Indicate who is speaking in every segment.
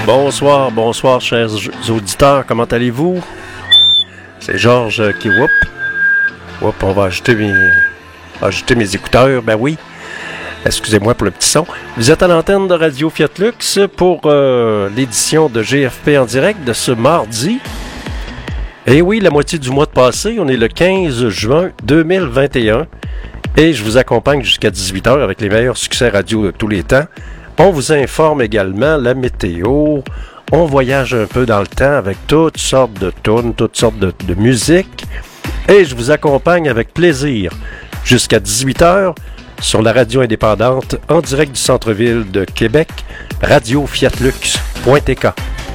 Speaker 1: Bonsoir, bonsoir, chers auditeurs, comment allez-vous? C'est Georges qui whoop. Whoop, on va ajouter mes écouteurs, ben oui. Excusez-moi pour le petit son. Vous êtes à l'antenne de Radio Fiat Lux pour l'édition de GFP en direct de ce mardi. Et oui, la moitié du mois de passé, on est le 15 juin 2021. Et je vous accompagne jusqu'à 18h avec les meilleurs succès radio de tous les temps. On vous informe également la météo. On voyage un peu dans le temps avec toutes sortes de tunes, toutes sortes de musique. Et je vous accompagne avec plaisir jusqu'à 18h sur la radio indépendante en direct du centre-ville de Québec, radiofiatlux.tk.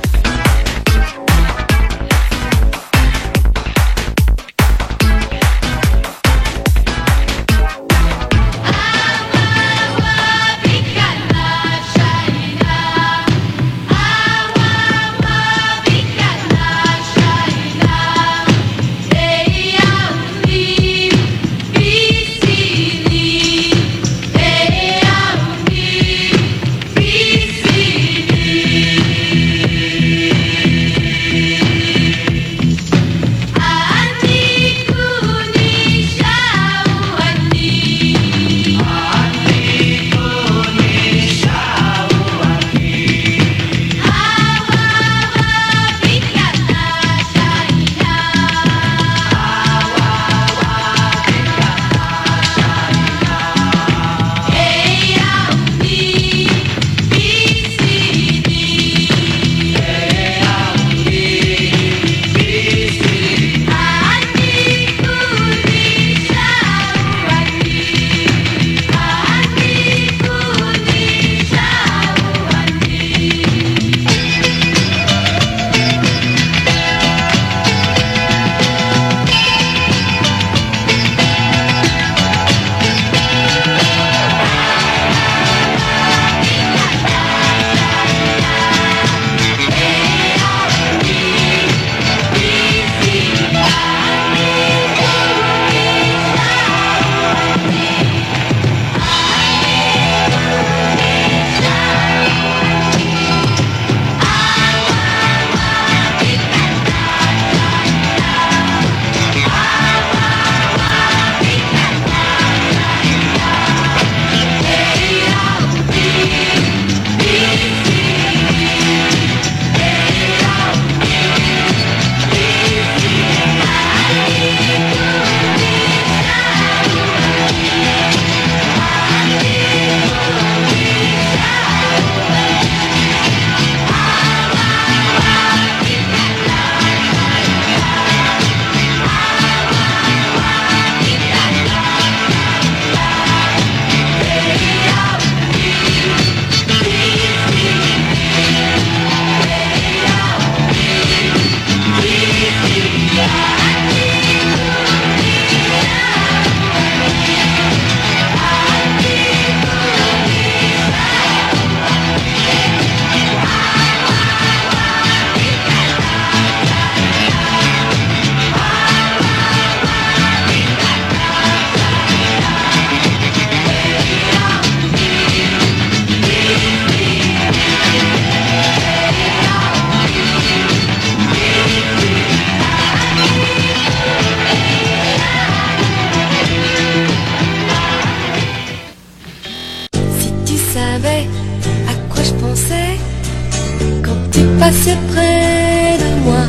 Speaker 2: Passais près de moi.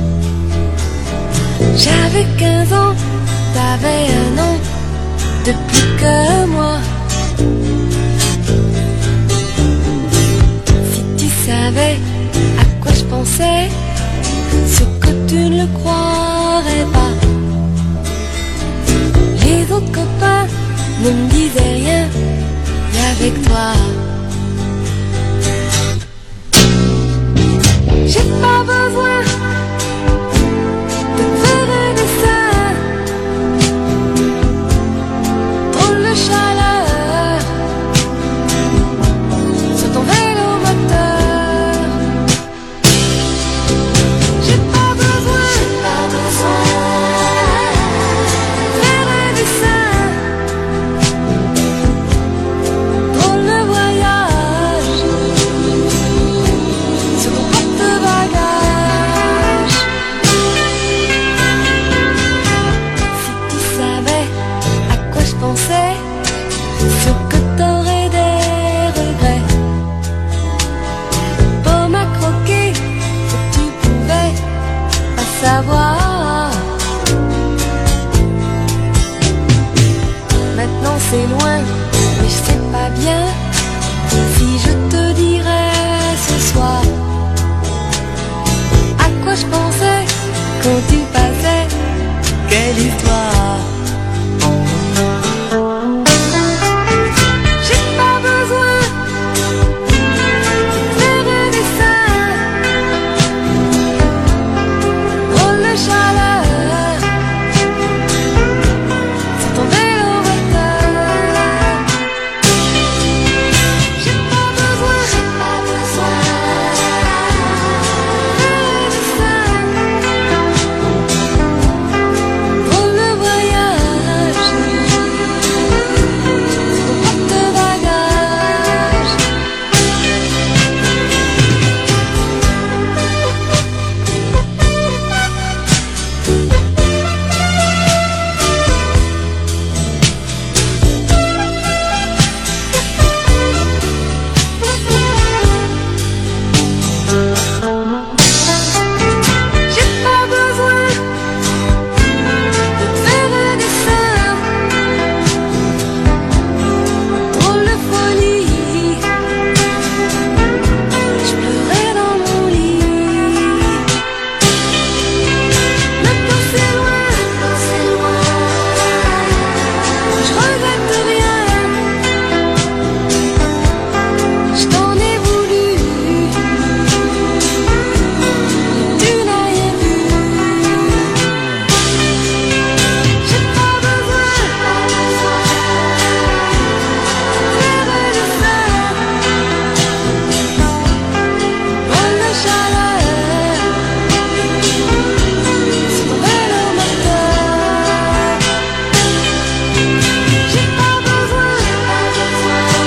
Speaker 2: J'avais 15 ans, t'avais un an de plus que moi. Si tu savais à quoi je pensais, ce que tu ne le croirais pas. Les autres copains ne me disaient rien, et avec toi j'ai pas besoin de faire un dessin. Drôle de chaleur sur ton vélo moteur. J'ai pas besoin de faire un dessin. Drôle de voyage sur ton c'est sûr que t'aurais des regrets. Pomme à croquer, que tu pouvais pas savoir. Maintenant c'est loin, mais je sais pas bien si je te dirais ce soir à quoi je pensais quand tu passais. Quelle histoire! J'ai pas besoin de faire un dessin. Drôle de chaleur sur ton vélo moteur. J'ai pas besoin de faire un dessin. Drôle de voyage sur ton porte-bagages. J'ai pas besoin de te faire un dessin. Drôle de folie, je pleurais dans mon lit. Maintenant c'est loin, je regrette rien. Je t'en ai voulu, tu n'as rien vu. J'ai pas besoin de faire un dessin. Drôle de chaleur sur ton vélo moteur. J'ai pas besoin de faire un dessin.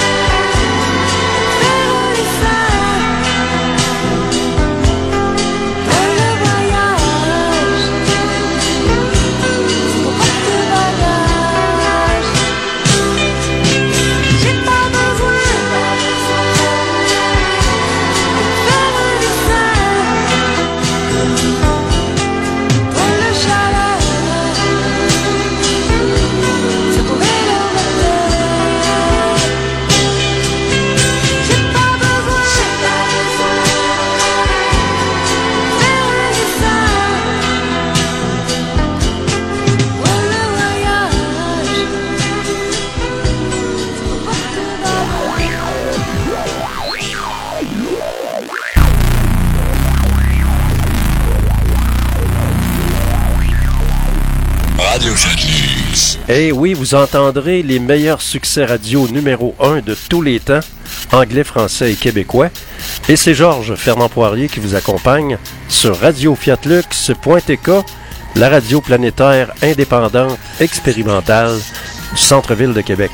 Speaker 2: Drôle de voyage sur ton porte-bagages. J'ai pas besoin de faire un dessin. Drôle de chaleur sur ton vélo moteur. J'ai pas besoin de faire un dessin. Drôle de voyage sur ton porte-bagages.
Speaker 3: Radio Fat-News.
Speaker 1: Eh oui, vous entendrez les meilleurs succès radio numéro 1 de tous les temps, anglais, français et québécois. Et c'est Georges Fernand Poirier qui vous accompagne sur radiofiatlux.tk, la radio planétaire indépendante expérimentale du centre-ville de Québec.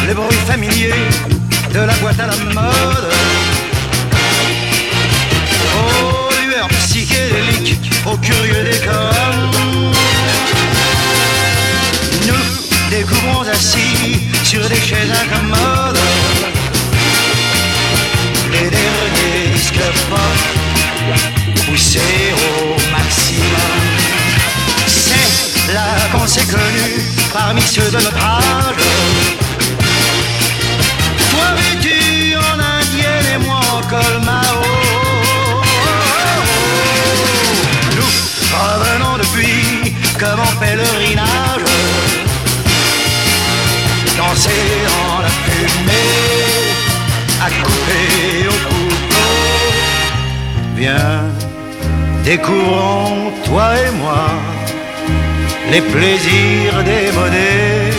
Speaker 4: les bruits familiers de la boîte à la mode. Aux lueurs psychédéliques, aux curieux décors, nous découvrons assis sur des chaises incommodes les derniers disques pop poussés au maximum. C'est là qu'on s'est connus parmi ceux de notre âge. Toi vêtu en indienne et moi en col Mao. Nous revenons depuis comme en pèlerinage, danser dans la fumée, à couper au couteau. Viens, découvrons, toi et moi, les plaisirs démodés.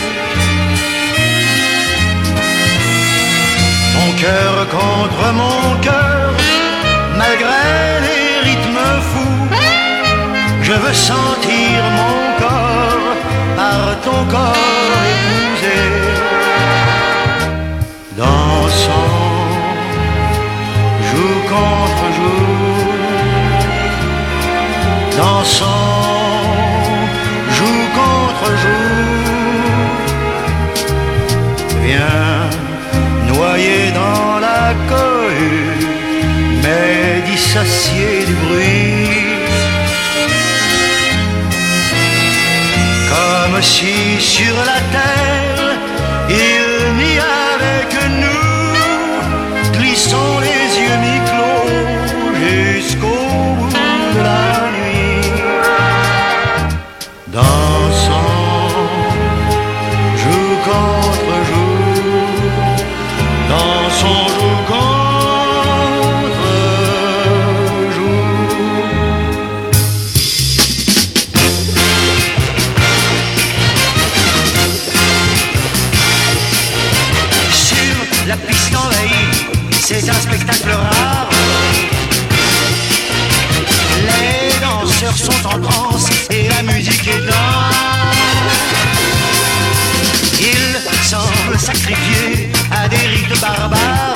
Speaker 4: Mon cœur contre mon cœur, malgré les rythmes fous, je veux sentir mon corps par ton corps épousé. Dansons, joue contre joue, dansons, joue contre joue. Viens, noyé dans la cohue, mais dissocié du bruit. Comme si sur la terre il n'y avait que nous, glissons les yeux mi-clos jusqu'au bout de la nuit. Dansons, joue contre joue, dansons, joue contre joue. Sur la piste envahie, c'est un spectacle rare. Les danseurs sont en transe et la musique est dingue. Ils semblent sacrifiés à des rites barbares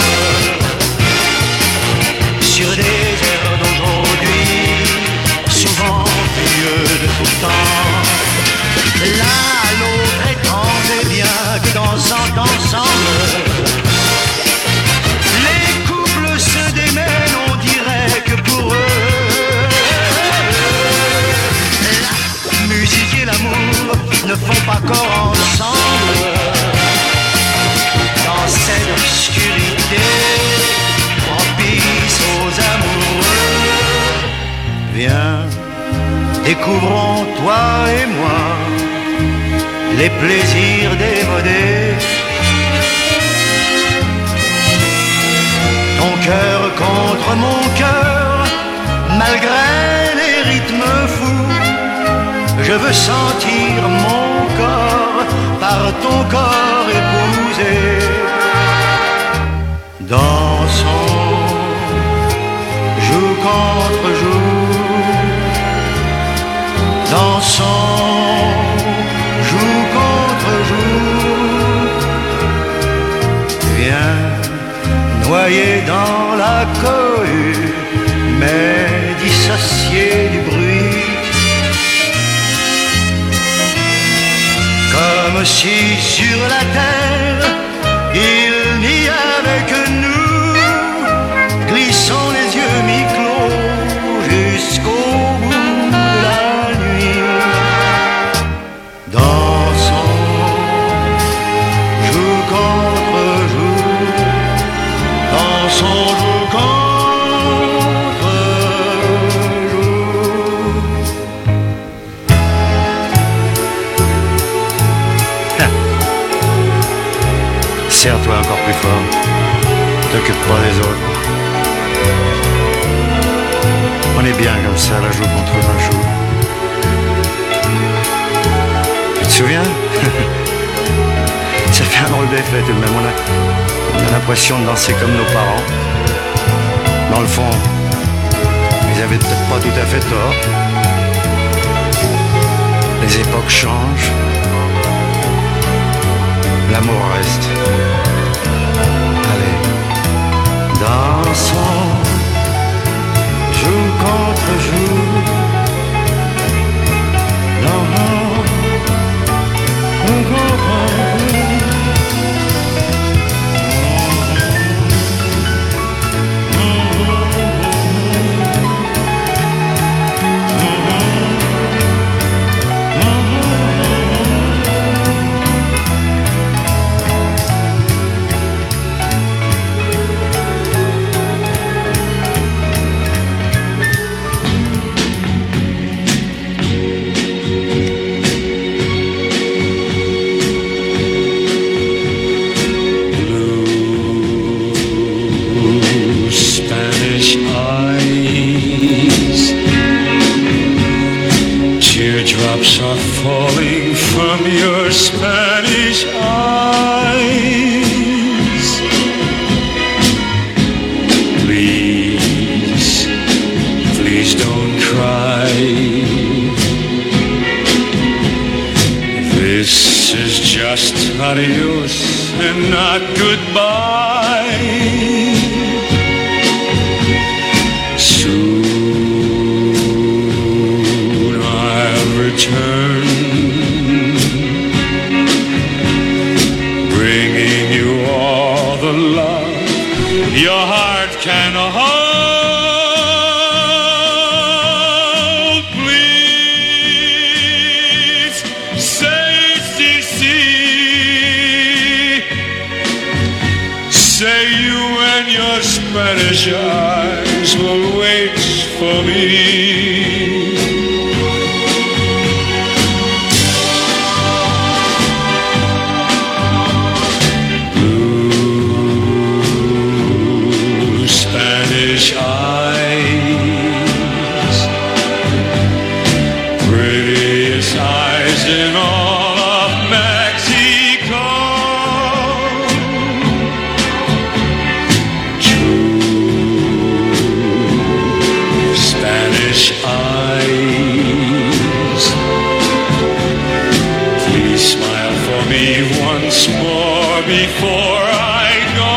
Speaker 4: sur des airs d'aujourd'hui, souvent vieux de tout temps. L'un à l'autre étrange et bien que dansant ensemble, les couples se démènent, on dirait que pour eux, la musique et l'amour ne font pas corps ensemble. Dans cette obscurité propice aux amoureux, viens, découvrons toi et moi les plaisirs démodés. Ton cœur contre mon cœur, malgré les rythmes fous, je veux sentir mon corps par ton corps épousé. Dansons, joue contre joue, dansons, joue contre joue. Viens, noyé dans la cohue, mais dissocié du bruit. Comme si sur la terre il n'y avait que nous, glissons les yeux mi-clos jusqu'au bout de la nuit. Dansons, joue contre joue, dansons, joue contre joue. Serre-toi encore plus fort, t'occupe pas des autres. On est bien comme ça, la joue contre la joue. Tu te souviens? Ça fait un drôle d'effet tout de même. On a l'impression de danser comme nos parents. Dans le fond, ils avaient peut-être pas tout à fait tort. Les époques changent. L'amour reste.
Speaker 3: goodbye. Soon I'll return, bringing you all the love your heart can hold. Please say CC, say you and your Spanish eyes will wait for me. Spanish eyes, prettiest eyes in all of Mexico. True Spanish eyes, please smile for me once more before I go.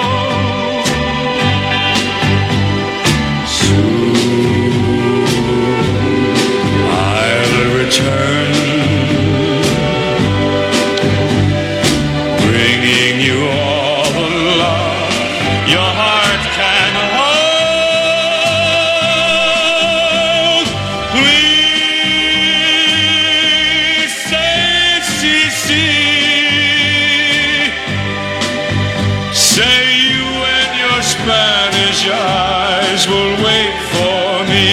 Speaker 3: Return, bringing you all the love your heart can hold. Please say CC, say you and your Spanish eyes will wait for me.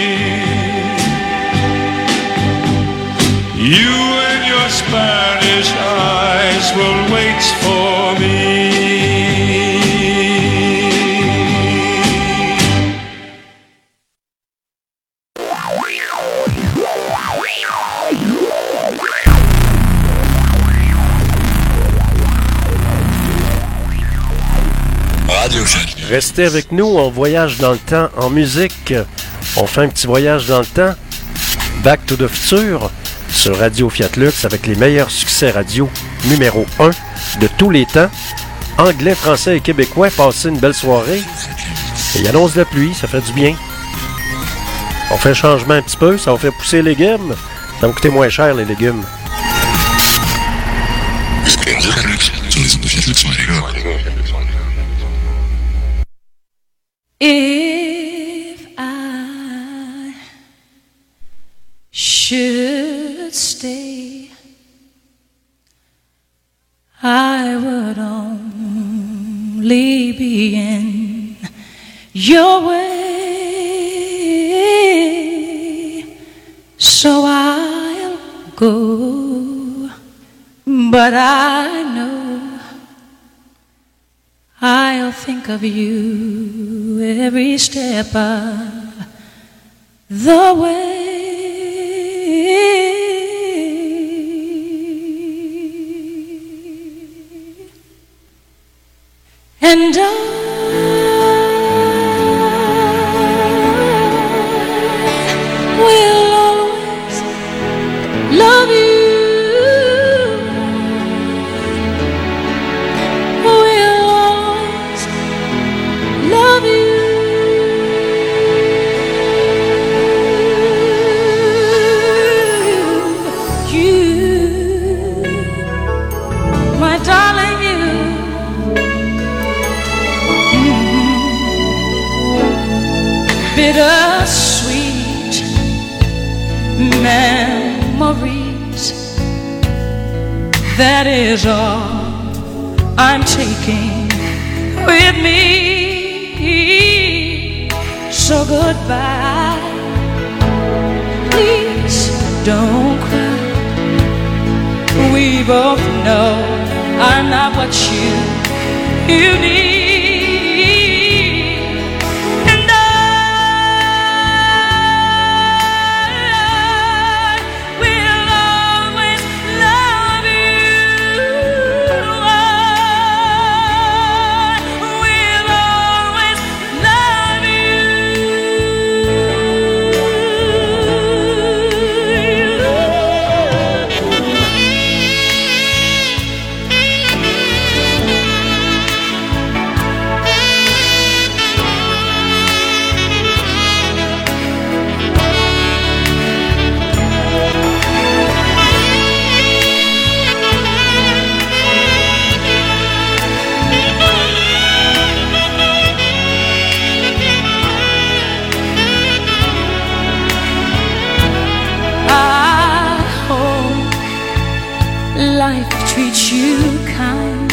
Speaker 3: You and your Spanish eyes will wait for me. Radio Chat News.
Speaker 1: Restez avec nous, on voyage dans le temps en musique. On fait un petit voyage dans le temps. Back to the Future sur Radio Fiat Lux avec les meilleurs succès radio numéro 1 de tous les temps. Anglais, français et québécois, passez une belle soirée. Et il annonce de la pluie, ça fait du bien. On fait un changement un petit peu, ça va faire pousser les légumes. Ça va coûter moins cher les légumes.
Speaker 3: Radio Fiat Lux, sur les ondes de Fiat Lux,
Speaker 2: If I should stay, I would only be in your way, so I'll go, but I know I'll think of you every step of the way. And I will always love you. Will always love you. You, my darling, you. Bittersweet memories, that is all I'm taking with me. So goodbye, please don't cry. We both know I'm not what you need.
Speaker 5: treats you kind.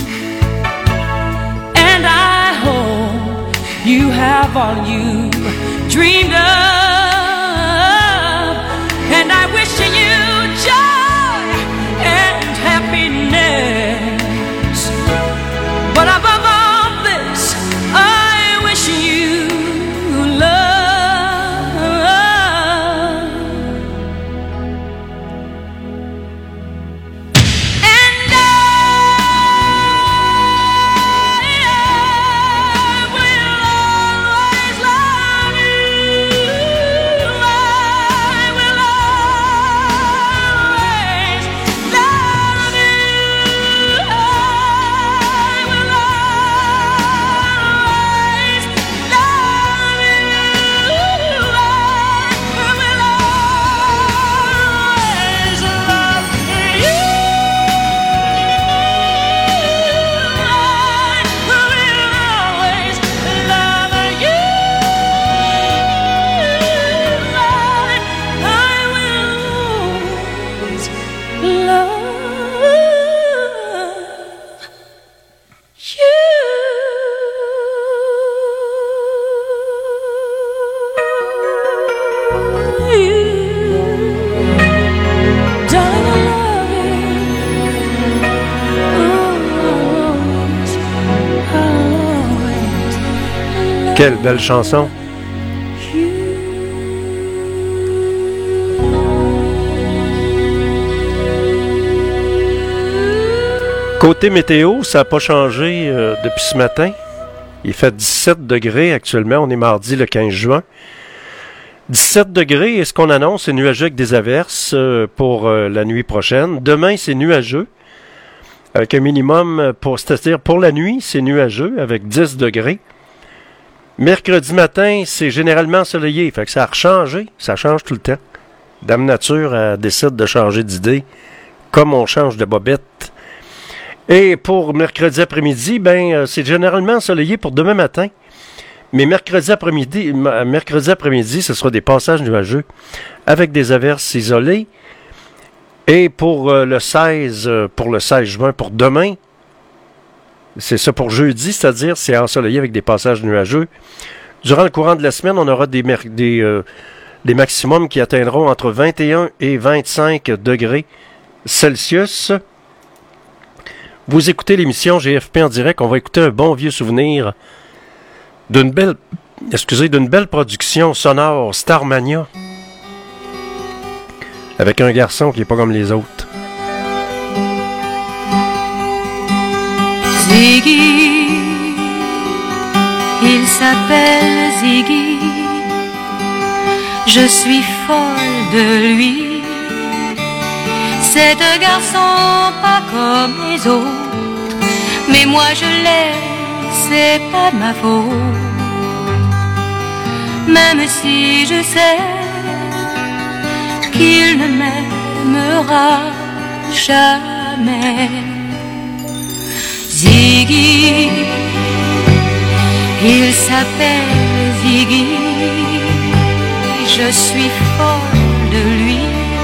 Speaker 5: And I hope you have all you dreamed of. And I wish you joy and happiness. But above all this, I wish you love. And I will always love you. I will always love you. I will always love you. I will always love you.
Speaker 1: Quelle belle chanson. Côté météo, ça n'a pas changé depuis ce matin. Il fait 17 degrés actuellement. On est mardi le 15 juin. 17 degrés, et ce qu'on annonce, c'est nuageux avec des averses pour la nuit prochaine. Demain, c'est nuageux. Avec un minimum, c'est-à-dire pour la nuit, c'est nuageux avec 10 degrés. Mercredi matin, c'est généralement ensoleillé. Fait que ça a rechangé. Ça change tout le temps. Dame Nature décide de changer d'idée, comme on change de bobette. Et pour mercredi après-midi, c'est généralement ensoleillé pour demain matin. Mais mercredi après-midi, ce sera des passages nuageux avec des averses isolées. Et pour le 16 juin, pour demain, c'est ça pour jeudi, c'est-à-dire c'est ensoleillé avec des passages nuageux. Durant le courant de la semaine, on aura des maximums qui atteindront entre 21 et 25 degrés Celsius. Vous écoutez l'émission GFP en direct. On va écouter un bon vieux souvenir d'une belle production sonore Starmania avec un garçon qui n'est pas comme les autres.
Speaker 6: Ziggy, il s'appelle Ziggy, je suis folle de lui. C'est un garçon pas comme les autres, mais moi je l'aime, c'est pas de ma faute. Même si je sais qu'il ne m'aimera jamais. Ziggy, il s'appelle Ziggy, je suis folle de lui.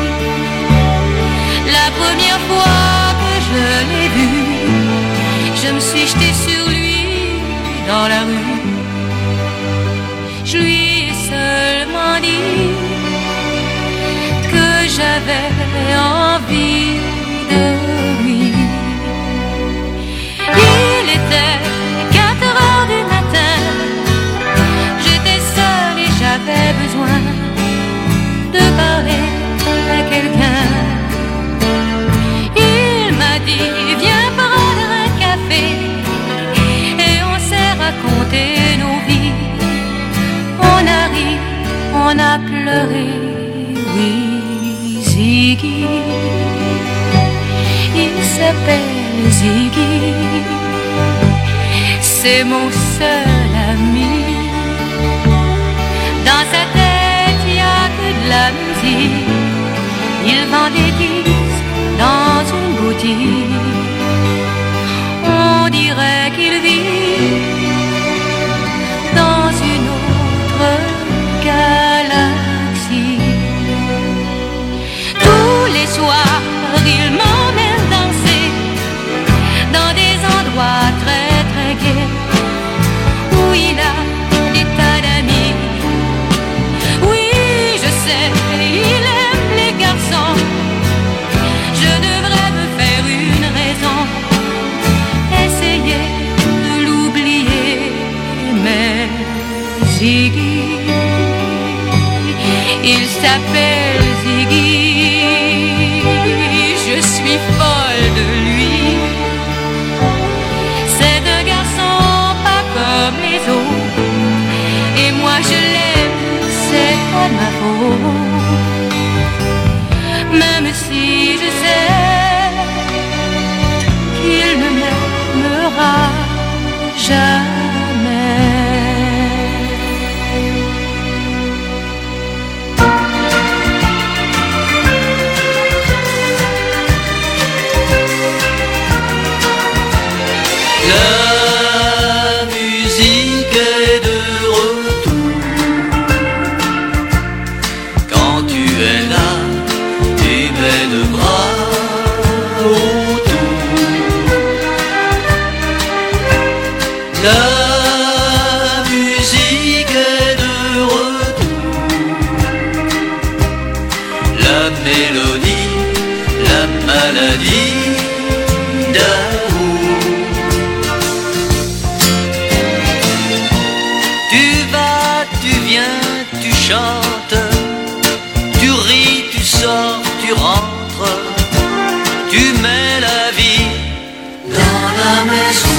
Speaker 6: La première fois que je l'ai vu, je me suis jetée sur lui dans la rue. Je lui ai seulement dit que j'avais envie de lui. Il était 4 heures du matin, j'étais seule et j'avais besoin de parler à quelqu'un. Il m'a dit viens prendre un café et on s'est raconté nos vies. On a ri, on a pleuré, oui, Ziggy, il s'appelle Ziggy, c'est mon seul ami. Dans sa tête, il n'y a que de la musique. Il vend des disques dans une boutique. On dirait qu'il vit dans une autre galaxie. Tous les soirs, il m'emmène danser Ziggy. Il s'appelle Ziggy. Je suis folle de lui. C'est un garçon pas comme les autres. Et moi je l'aime, c'est pas ma faute. Même si je sais qu'il ne m'aimera jamais.
Speaker 7: La musique est de retour. Quand tu es là, tu mets de bras autour. La musique est de retour. La mélodie, la maladie d'amour. Tu vas, tu viens, tu chantes, tu ris, tu sors, tu rentres, tu mets la vie dans la maison.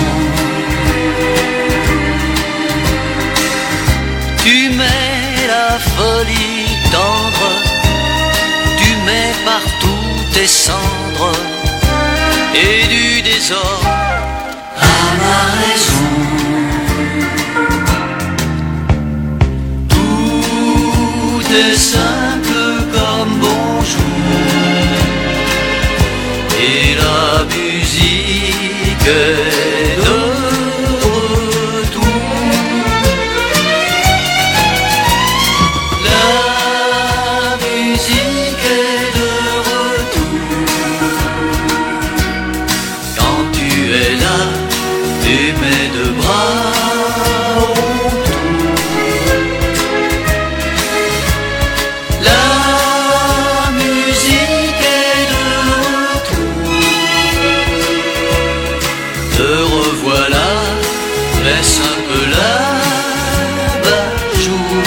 Speaker 7: Tu mets la folie tendre, tu mets partout tes cendres et du désordre à ma raison. Tout est simple comme bonjour et la musique est de retour. La musique est de retour. Quand tu es là, tu mets de bras autour. La musique est de retour. Te revoilà, laisse un peu l'abat-jour.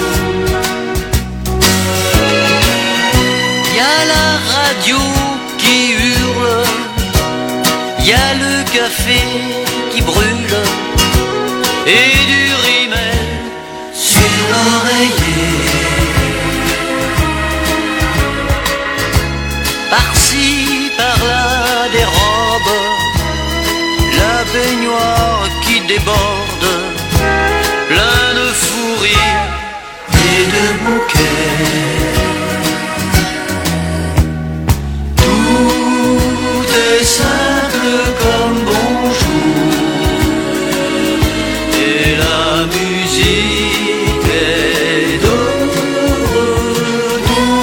Speaker 7: Y a la radio qui hurle, y a le café qui brûle et du rimel sur l'oreiller. Par-ci, par-là, des robes, la baignoire qui déborde, plein de fous rires et de bouquets. Tout est simple comme bonjour et la musique est de retour.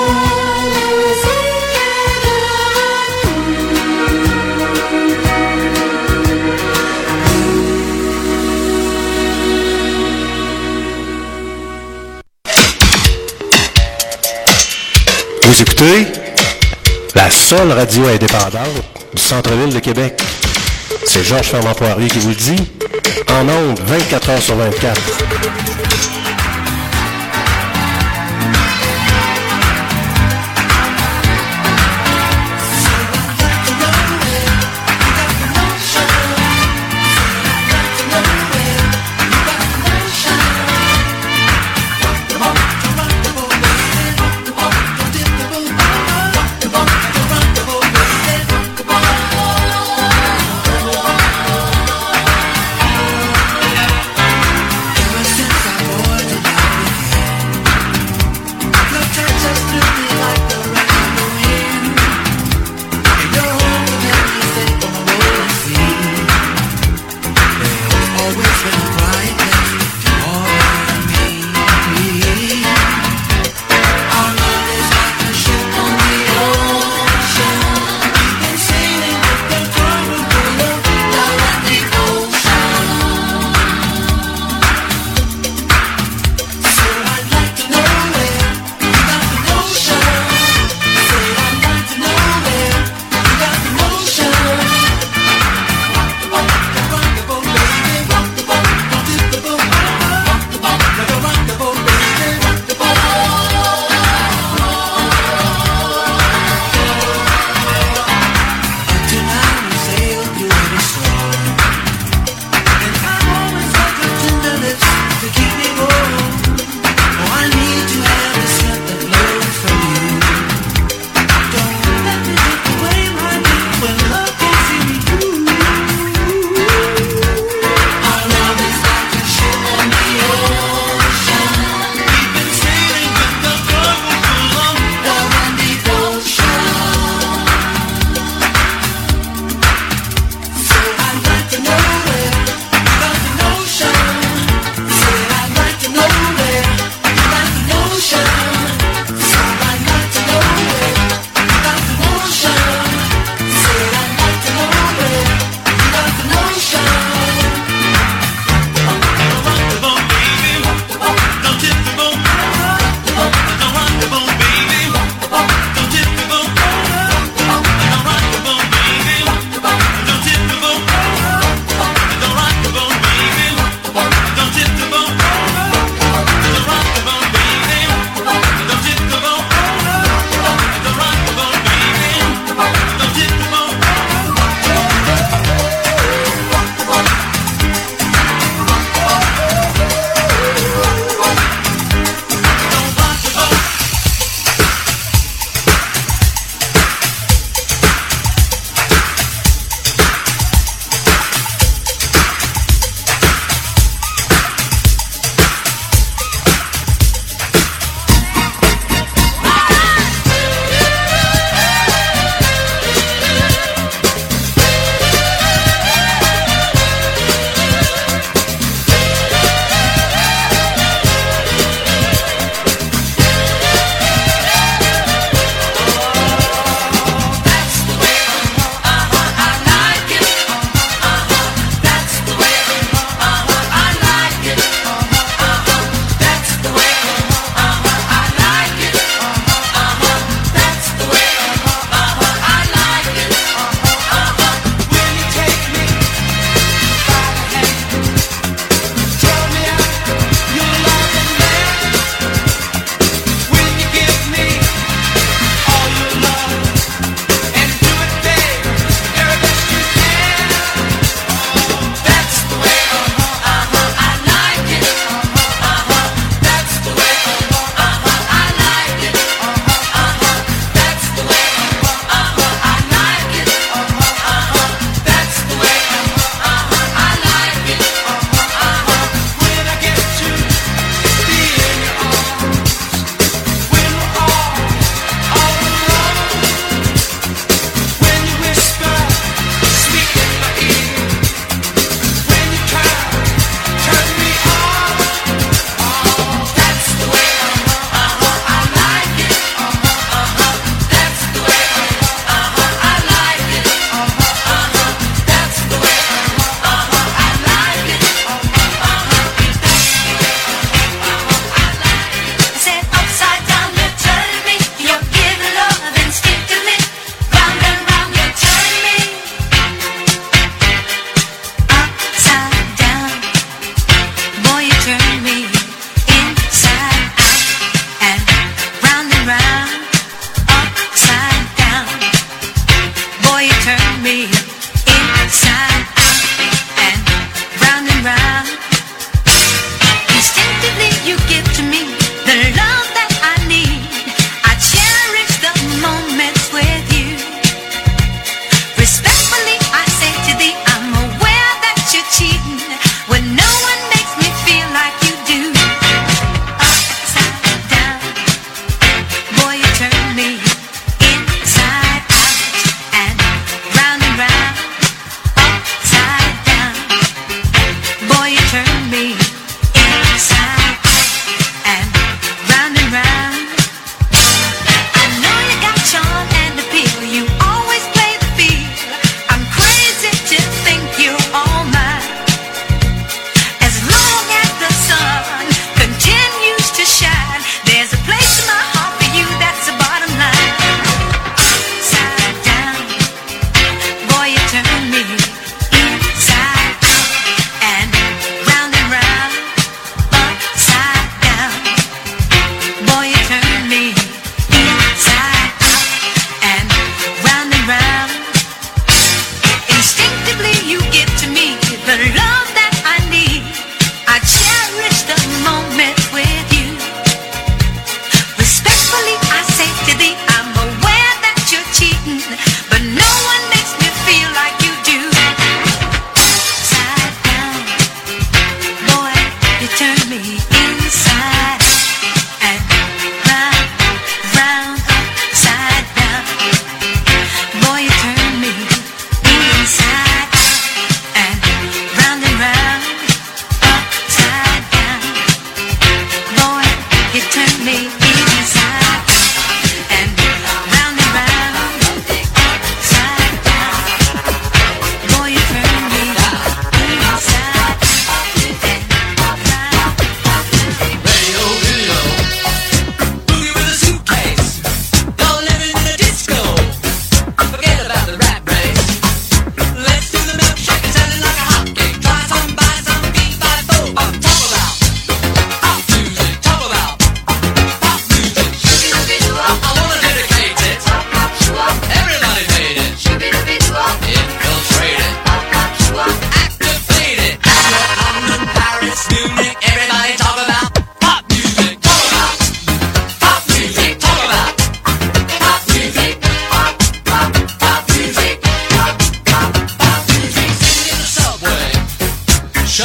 Speaker 1: Vous écoutez la seule radio indépendante du centre-ville de Québec. C'est Georges Fernand Poirier qui vous le dit. En ondes, 24 heures sur 24.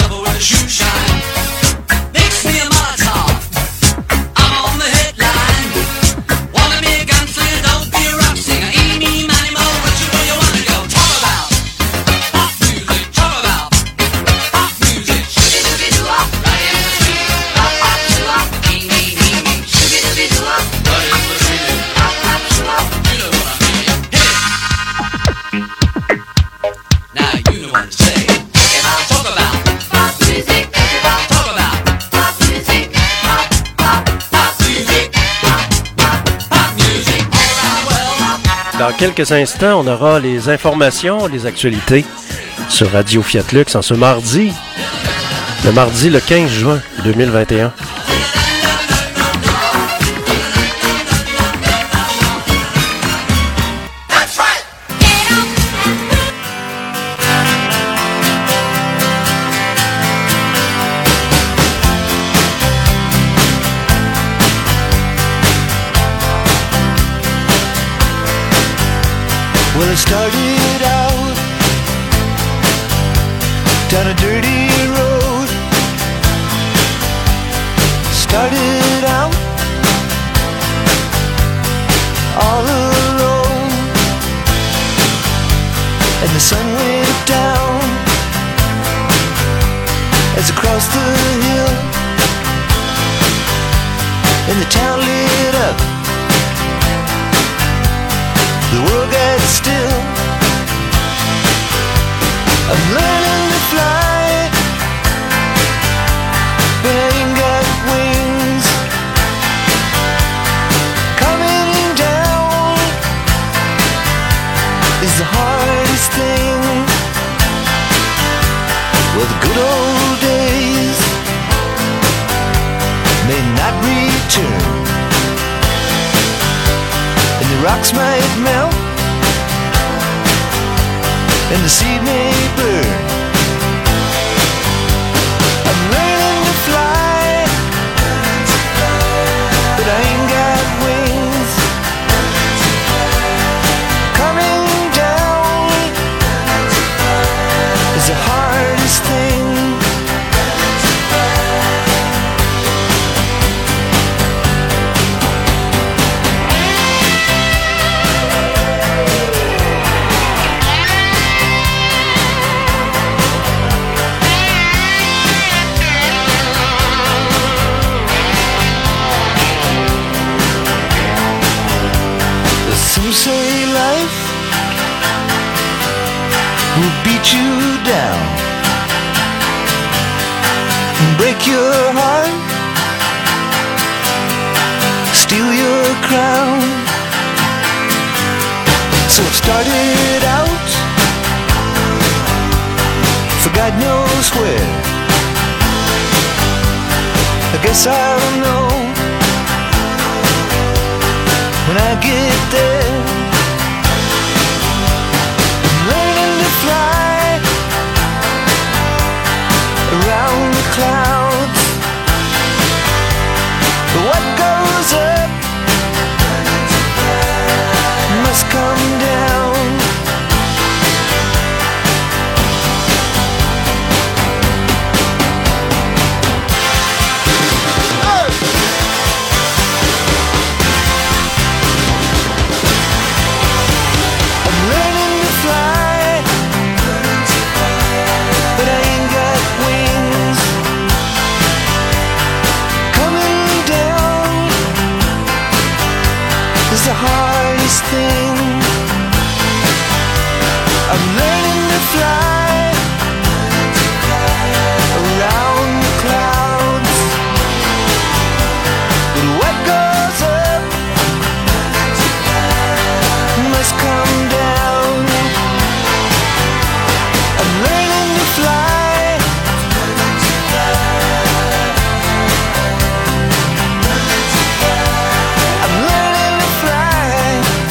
Speaker 7: lover with a shoe shine. Makes me a Molotov. I'm on the headline. Wanna be a gunslinger, don't be a rock singer. Eeny, miny, mo, what you know you wanna go. Talk about pop music. Talk about pop music. Shooby-dooby-doo-wop, right in the street. Pop, pop, shoo-wop, eeny, meeny. Shooby-dooby-doo-wop, right in the street. Pop, pop, shoo-wop, you know what I mean. Hit it. Now you know what to say. Talk about pop music. Talk about pop music. Pop, pop, pop music. Pop, pop, pop music. All right, well.
Speaker 1: Dans quelques instants, on aura les informations, les actualités sur Radio Fiat Lux en ce mardi, le mardi le 15 juin 2021.
Speaker 7: That's right.
Speaker 4: Well, it started out down a dirty road. Started out all alone, and the sun went down as I crossed the hill, and the town lit up. The world got still. I'm learning to fly, but I ain't got wings. Coming down is the hardest thing. Well, the good old days may not return, and the rocks might melt, and the seed may burn. I'm learning to fly, but I ain't got wings. Coming down is the hardest thing. Some say life will beat you down, break your heart, steal your crown. So it started out for God knows where. I guess I'll know when I get there. I'm learning to fly around the clouds. But what goes up must come down. The hardest thing. I'm learning to fly around the clouds, but what goes up must come down. I'm learning to fly. I'm learning to fly.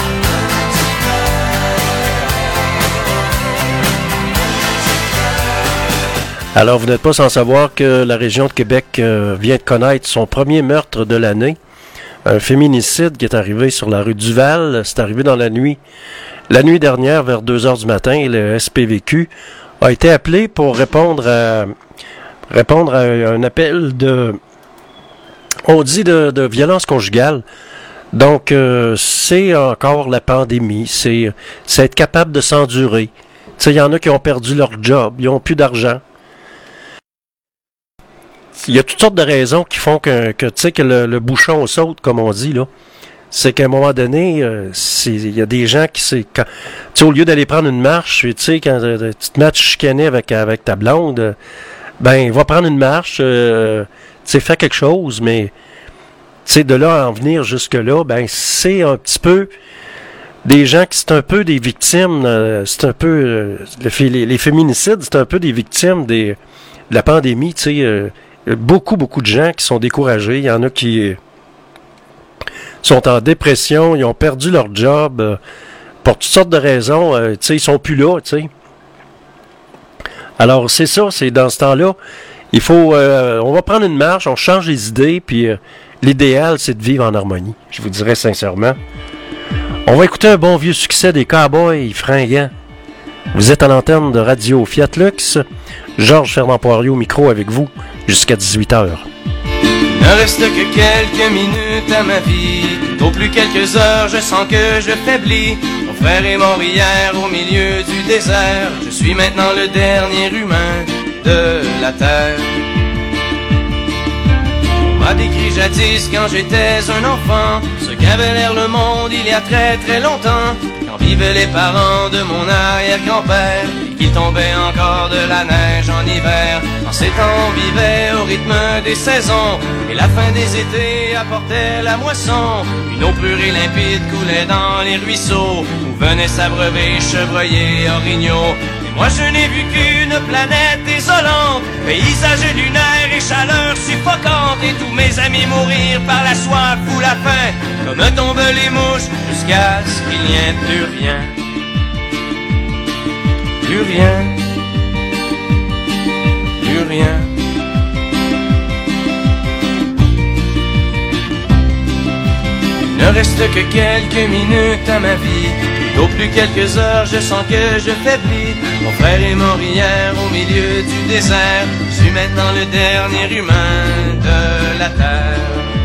Speaker 1: Alors, vous n'êtes pas sans savoir que la région de Québec vient de connaître son premier meurtre de l'année. Un féminicide qui est arrivé sur la rue Duval. C'est arrivé dans la nuit. La nuit dernière, vers 2 heures du matin, le SPVQ a été appelé pour répondre répondre à un appel on dit de violence conjugale. Donc, c'est encore la pandémie. C'est être capable de s'endurer. Tu sais, il y en a qui ont perdu leur job, ils n'ont plus d'argent. Il y a toutes sortes de raisons qui font que tu sais, que le bouchon saute, comme on dit, là. C'est qu'à un moment donné, il y a des gens qui, tu sais, au lieu d'aller prendre une marche, tu sais, quand tu te mets à te chicaner avec ta blonde, ben, va prendre une marche, tu sais, fais quelque chose, mais, tu sais, de là à en venir jusque-là, ben, c'est un petit peu des gens qui, c'est un peu des victimes, c'est un peu, les féminicides, c'est un peu des victimes de la pandémie, tu sais, beaucoup de gens qui sont découragés, il y en a qui sont en dépression, ils ont perdu leur job pour toutes sortes de raisons, tu sais, ils sont plus là, tu sais. Alors, c'est ça, c'est dans ce temps-là, il faut, on va prendre une marche, on change les idées, puis l'idéal, c'est de vivre en harmonie, je vous dirais sincèrement. On va écouter un bon vieux succès des Cowboys fringants. Vous êtes à l'antenne de Radio Fiat Lux, Georges Fernand Poirier au micro avec vous, jusqu'à 18h.
Speaker 8: Ne reste que quelques minutes à ma vie. Au plus quelques heures, je sens que je faiblis. Mon frère est mort hier au milieu du désert. Je suis maintenant le dernier humain de la terre. On m'a décrit jadis quand j'étais un enfant ce qu'avait l'air le monde il y a très très longtemps, quand vivaient les parents de mon arrière-grand-père et qu'il tombait encore de la neige en hiver. En ces temps on vivait au rythme des saisons et la fin des étés apportait la moisson. Une eau pure et limpide coulait dans les ruisseaux où venaient s'abreuver chevreuils et orignaux. Moi je n'ai vu qu'une planète désolante, paysage lunaire et chaleur suffocante, et tous mes amis mourir par la soif ou la faim, comme tombent les mouches, jusqu'à ce qu'il n'y ait plus rien. Plus rien. Plus rien. Il ne reste que quelques minutes à ma vie. Au plus quelques heures, je sens que je faiblis. Mon frère est mort hier au milieu du désert. Je suis maintenant le dernier humain de la terre.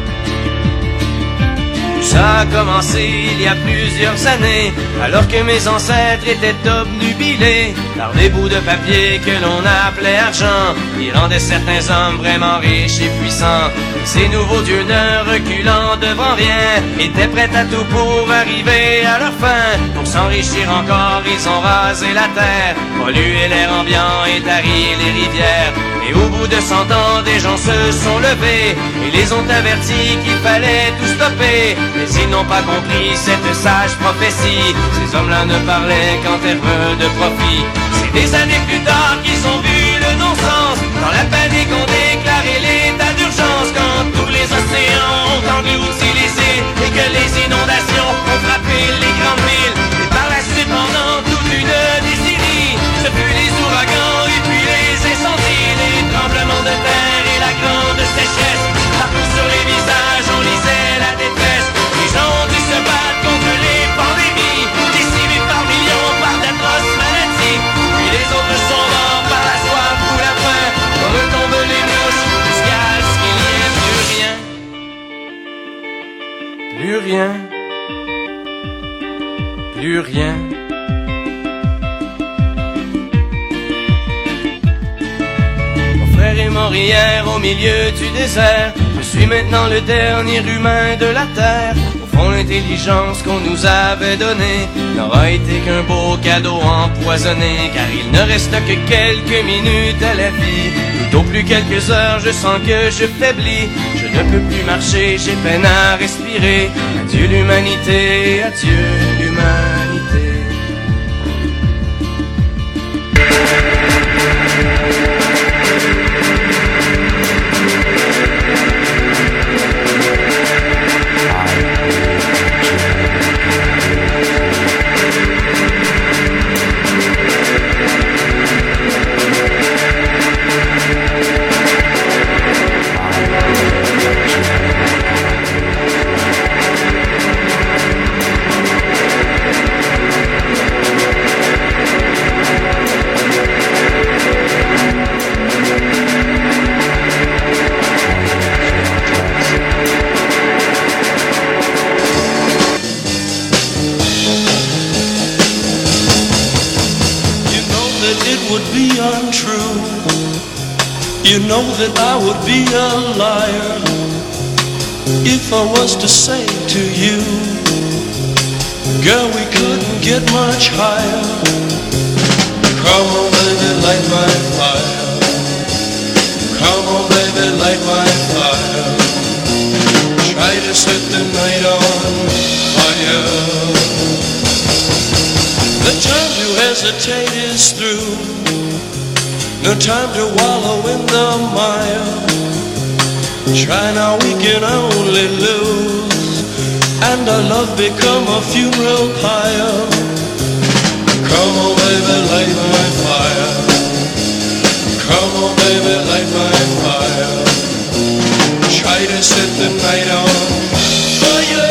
Speaker 8: Ça a commencé il y a plusieurs années, alors que mes ancêtres étaient obnubilés par des bouts de papier que l'on appelait argent, qui rendaient certains hommes vraiment riches et puissants. Ces nouveaux dieux ne reculant devant rien, étaient prêts à tout pour arriver à leur fin. Pour s'enrichir encore, ils ont rasé la terre, pollué l'air ambiant et tari les rivières. Et au bout de 100 ans, des gens se sont levés et les ont avertis qu'il fallait tout stopper. Mais ils n'ont pas compris cette sage prophétie. Ces hommes-là ne parlaient qu'en termes de profit. C'est des années plus tard qu'ils ont vu le non-sens. Dans la panique, on déclarait l'état d'urgence. Quand tous les océans ont englouti les îles et que les inondations ont frappé les grandes villes. Et par la suite, pendant toute une décennie, ce fut les ouragans et puis les incendies, les tremblements de terre et la grande sécheresse. Partout sur les visages, on lisait la détresse. Les gens ont dû se battre contre les pandémies, décimés par millions par d'atroces maladies. Puis les autres sont morts par la soif ou la faim, comme tombent les mouches, jusqu'à ce qu'il n'y ait plus rien. Plus rien. Plus rien. Mon frère est mort hier au milieu du désert. Je suis maintenant le dernier humain de la terre. Au fond, l'intelligence qu'on nous avait donnée n'aura été qu'un beau cadeau empoisonné, car il ne reste que quelques minutes à la vie. Tout au plus quelques heures, je sens que je faiblis. Je ne peux plus marcher, j'ai peine à respirer. Adieu l'humanité, adieu l'humanité.
Speaker 3: You know that I would be a liar if I was to say to you, girl, we couldn't get much higher. Come on, baby, light my fire. Come on, baby, light my fire. Try to set the night on fire. The time to hesitate is through. No time to wallow in the mire. Try now, we can only lose, and our love become a funeral pyre. Come on, baby, light my fire. Come on, baby, light my fire. Try to set the night on fire.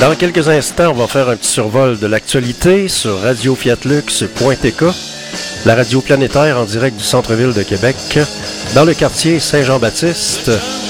Speaker 1: Dans quelques instants, on va faire un petit survol de l'actualité sur radiofiatlux.tk, la radio planétaire en direct du centre-ville de Québec, dans le quartier Saint-Jean-Baptiste.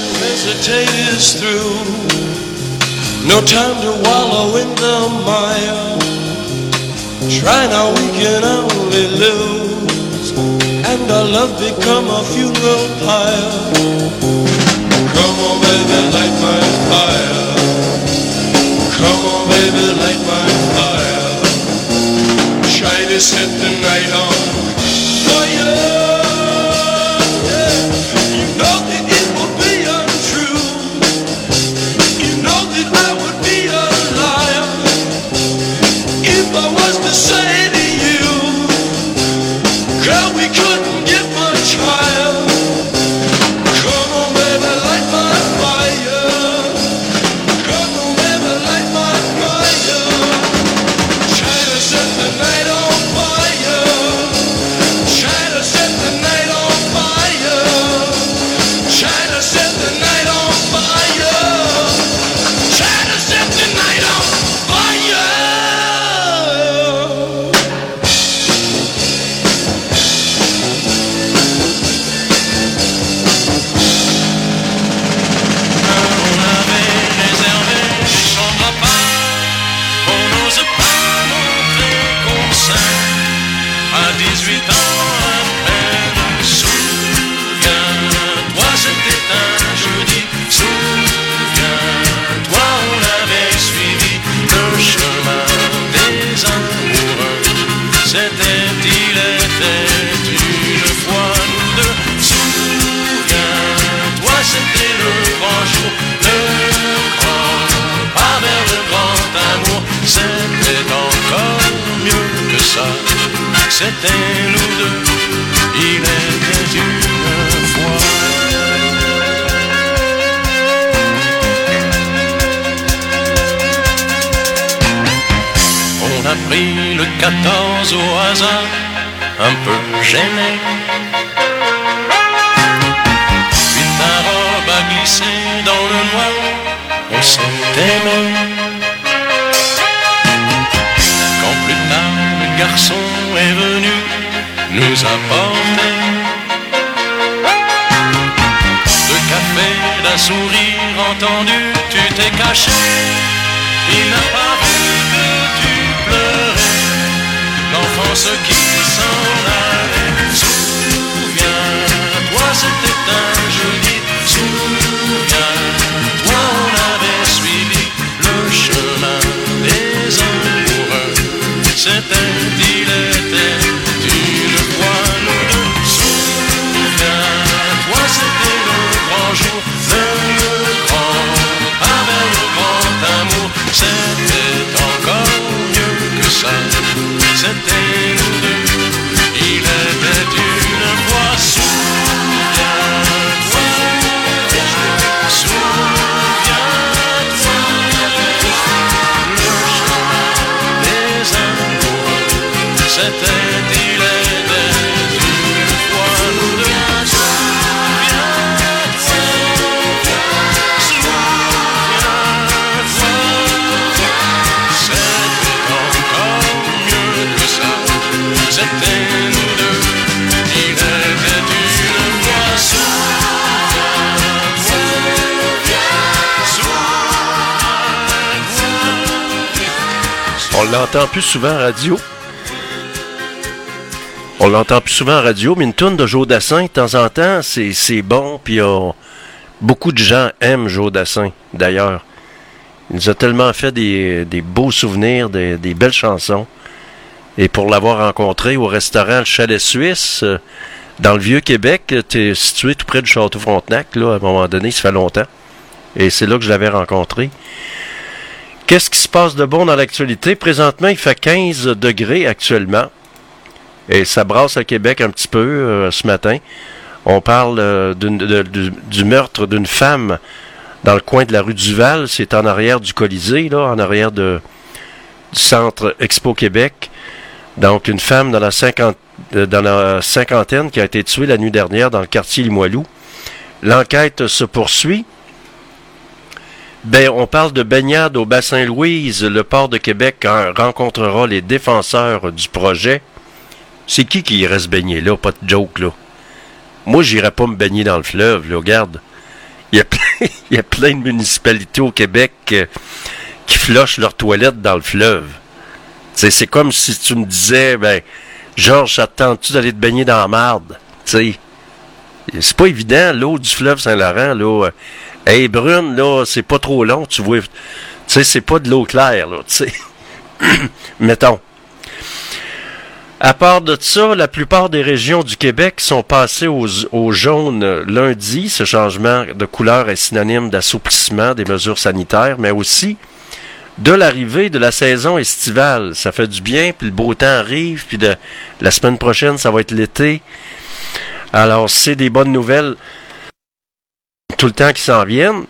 Speaker 3: No time to wallow in the mire. Try now, we can only lose, and our love become a funeral pyre. Come on, baby, light my fire. Come on, baby, light my fire. Try to set the night on fire. Say to you, girl, we couldn't get much higher. Come on, baby, light my fire. Come on, baby, light my fire. Try to set the night on fire. Try to set the night on fire. Try to set the night on fire. Try to set the night on fire.
Speaker 9: À 18 ans à peine, souviens-toi, c'était un jeudi. Souviens-toi, on avait suivi le chemin des amoureux. C'était, il était une fois nous deux. Souviens-toi, c'était le grand jour, le grand pas vers le grand amour. C'était encore mieux que ça. C'était nous deux, il était une fois. On a pris le 14 au hasard, un peu gêné. Puis ta robe a glissé dans le noir, on s'est aimé. Quand plus tard le garçon est venu nous apporter de café, d'un sourire entendu, tu t'es caché. Il n'a pas vu que tu pleurais, l'enfance qui s'en allait. Souviens-toi, c'était un jeudi. Souviens-toi, on avait suivi le chemin des amoureux. C'était, il était une fois nous deux. Souviens-toi, c'était le grand jour, le grand pas vers le grand amour. C'était encore mieux que ça. C'était nous deux, il était une fois. Souviens-toi, souviens-toi, le chemin des amoureux. C'était, il était une fois nous deux. C'était nous deux, il était une fois.
Speaker 1: On l'entend plus souvent en radio. Mais une toune de Joe Dassin, de temps en temps, c'est bon, puis beaucoup de gens aiment Joe Dassin, d'ailleurs. Il nous a tellement fait des beaux souvenirs, des belles chansons. Et pour l'avoir rencontré au restaurant Le Chalet Suisse, dans le Vieux-Québec, t'es situé tout près du Château Frontenac, là, à un moment donné, ça fait longtemps. Et c'est là que je l'avais rencontré. Qu'est-ce qui se passe de bon dans l'actualité? Présentement, il fait 15 degrés actuellement. Et ça brasse à Québec un petit peu ce matin. On parle du meurtre d'une femme dans le coin de la rue Duval. C'est en arrière du Colisée, là, en arrière du centre Expo Québec. Donc, une femme dans la cinquantaine qui a été tuée la nuit dernière dans le quartier Limoilou. L'enquête se poursuit. Ben, on parle de baignade au bassin Louise. Le port de Québec rencontrera les défenseurs du projet. C'est qui irait se baigner là? Pas de joke, là. Moi, j'irais pas me baigner dans le fleuve, là. Regarde. Il y a plein de municipalités au Québec qui flochent leurs toilettes dans le fleuve. T'sais, c'est comme si tu me disais, ben, Georges, ça te tente-tu d'aller te baigner dans la marde? T'sais, c'est pas évident, l'eau du fleuve Saint-Laurent, là. Hey, brune, là, c'est pas trop long, tu vois. Tu sais, c'est pas de l'eau claire, là, tu sais. Mettons. À part de ça, la plupart des régions du Québec sont passées au jaune lundi. Ce changement de couleur est synonyme d'assouplissement des mesures sanitaires, mais aussi de l'arrivée de la saison estivale. Ça fait du bien, puis le beau temps arrive, puis la semaine prochaine, ça va être l'été. Alors, c'est des bonnes nouvelles tout le temps qui s'en viennent.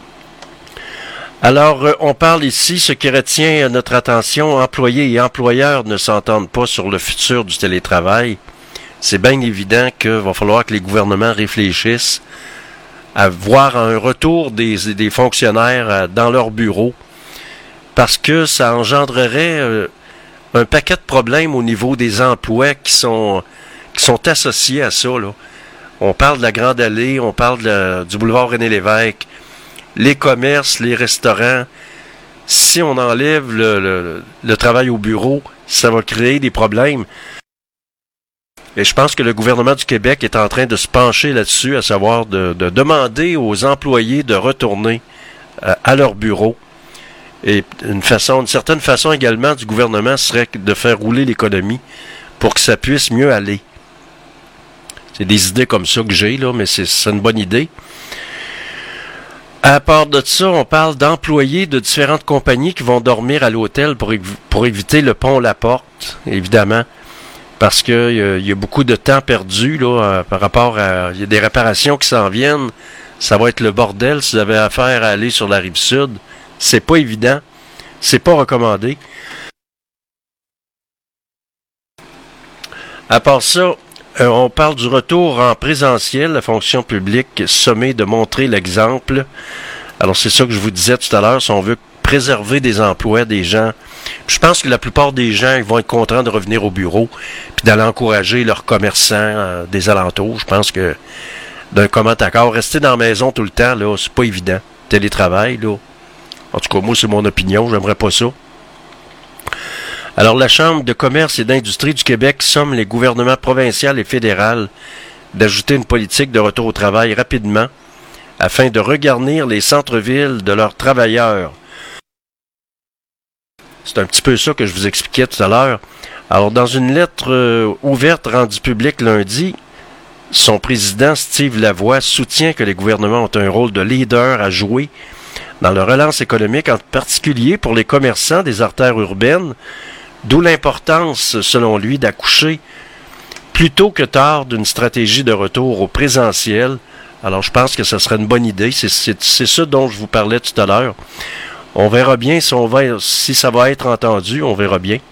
Speaker 1: Alors, on parle ici, ce qui retient notre attention, employés et employeurs ne s'entendent pas sur le futur du télétravail. C'est bien évident qu'il va falloir que les gouvernements réfléchissent à voir un retour des fonctionnaires dans leurs bureaux, parce que ça engendrerait un paquet de problèmes au niveau des emplois qui sont associés à ça, là. On parle de la Grande Allée, on parle du boulevard René-Lévesque, les commerces, les restaurants. Si on enlève le travail au bureau, ça va créer des problèmes. Et je pense que le gouvernement du Québec est en train de se pencher là-dessus, à savoir de demander aux employés de retourner à leur bureau. Et une certaine façon également du gouvernement serait de faire rouler l'économie pour que ça puisse mieux aller. C'est des idées comme ça que j'ai, là, mais c'est une bonne idée. À part de ça, on parle d'employés de différentes compagnies qui vont dormir à l'hôtel pour éviter le pont La Porte, évidemment, parce que y a beaucoup de temps perdu là, par rapport à... Il y a des réparations qui s'en viennent. Ça va être le bordel si vous avez affaire à aller sur la Rive-Sud. C'est pas évident. C'est pas recommandé. À part ça, on parle du retour en présentiel. La fonction publique sommée de montrer l'exemple. Alors, c'est ça que je vous disais tout à l'heure. Si on veut préserver des emplois des gens, je pense que la plupart des gens ils vont être contents de revenir au bureau puis d'aller encourager leurs commerçants des alentours. Je pense que d'un commun accord, rester dans la maison tout le temps, là, c'est pas évident. Télétravail, là. En tout cas, moi, c'est mon opinion. J'aimerais pas ça. Alors, la Chambre de commerce et d'industrie du Québec somme les gouvernements provinciaux et fédéral d'ajouter une politique de retour au travail rapidement afin de regarnir les centres-villes de leurs travailleurs. C'est un petit peu ça que je vous expliquais tout à l'heure. Alors, dans une lettre ouverte rendue publique lundi, son président, Steve Lavoie, soutient que les gouvernements ont un rôle de leader à jouer dans la relance économique, en particulier pour les commerçants des artères urbaines, d'où l'importance, selon lui, d'accoucher plus tôt que tard d'une stratégie de retour au présentiel. Alors, je pense que ce serait une bonne idée. C'est ça dont je vous parlais tout à l'heure. On verra bien si ça va être entendu. On verra bien.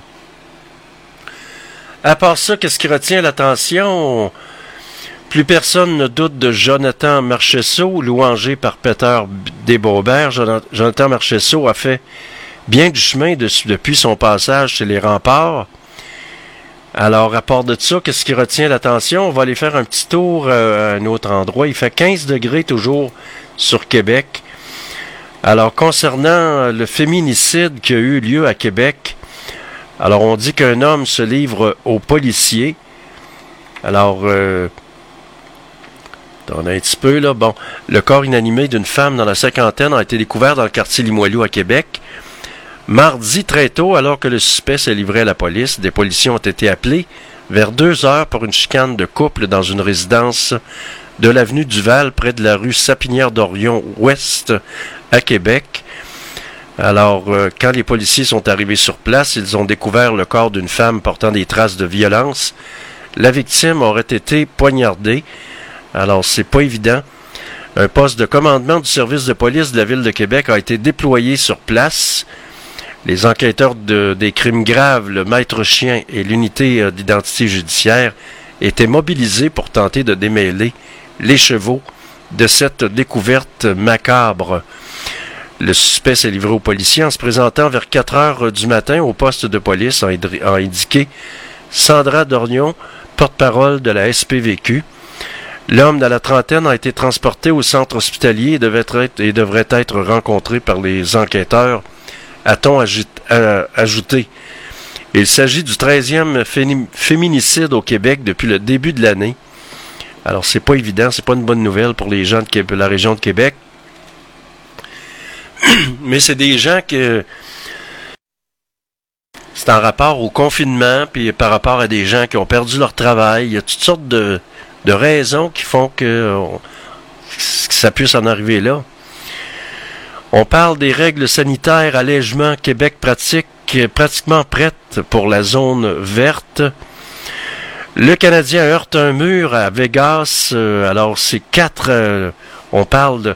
Speaker 1: À part ça, qu'est-ce qui retient l'attention? Plus personne ne doute de Jonathan Marcheseau, louangé par Peter Desbaubert. Jonathan Marcheseau a fait bien du chemin depuis son passage chez les Remparts. Alors, à part de ça, qu'est-ce qui retient l'attention? On va aller faire un petit tour à un autre endroit. Il fait 15 degrés toujours sur Québec. Alors, concernant le féminicide qui a eu lieu à Québec, alors on dit qu'un homme se livre aux policiers. Alors, attendez un petit peu, là. Bon, le corps inanimé d'une femme dans la cinquantaine a été découvert dans le quartier Limoilou à Québec. Mardi très tôt, alors que le suspect s'est livré à la police, des policiers ont été appelés vers 2 heures pour une chicane de couple dans une résidence de l'avenue Duval, près de la rue Sapinière-d'Orion-Ouest à Québec. Alors, quand les policiers sont arrivés sur place, ils ont découvert le corps d'une femme portant des traces de violence. La victime aurait été poignardée. Alors, c'est pas évident. Un poste de commandement du service de police de la Ville de Québec a été déployé sur place. Les enquêteurs des crimes graves, le maître chien et l'unité d'identité judiciaire étaient mobilisés pour tenter de démêler les chevaux de cette découverte macabre. Le suspect s'est livré aux policiers en se présentant vers 4 heures du matin au poste de police, a indiqué Sandra Dornion, porte-parole de la SPVQ. L'homme de la trentaine a été transporté au centre hospitalier et devrait être rencontré par les enquêteurs, a-t-on ajouté. Il s'agit du 13e féminicide au Québec depuis le début de l'année. Alors, c'est pas évident, c'est pas une bonne nouvelle pour les gens de la région de Québec. Mais c'est des gens que... C'est en rapport au confinement, puis par rapport à des gens qui ont perdu leur travail. Il y a toutes sortes de raisons qui font que ça puisse en arriver là. On parle des règles sanitaires, allègement, Québec pratiquement prête pour la zone verte. Le Canadien heurte un mur à Vegas. Alors, c'est 4... on parle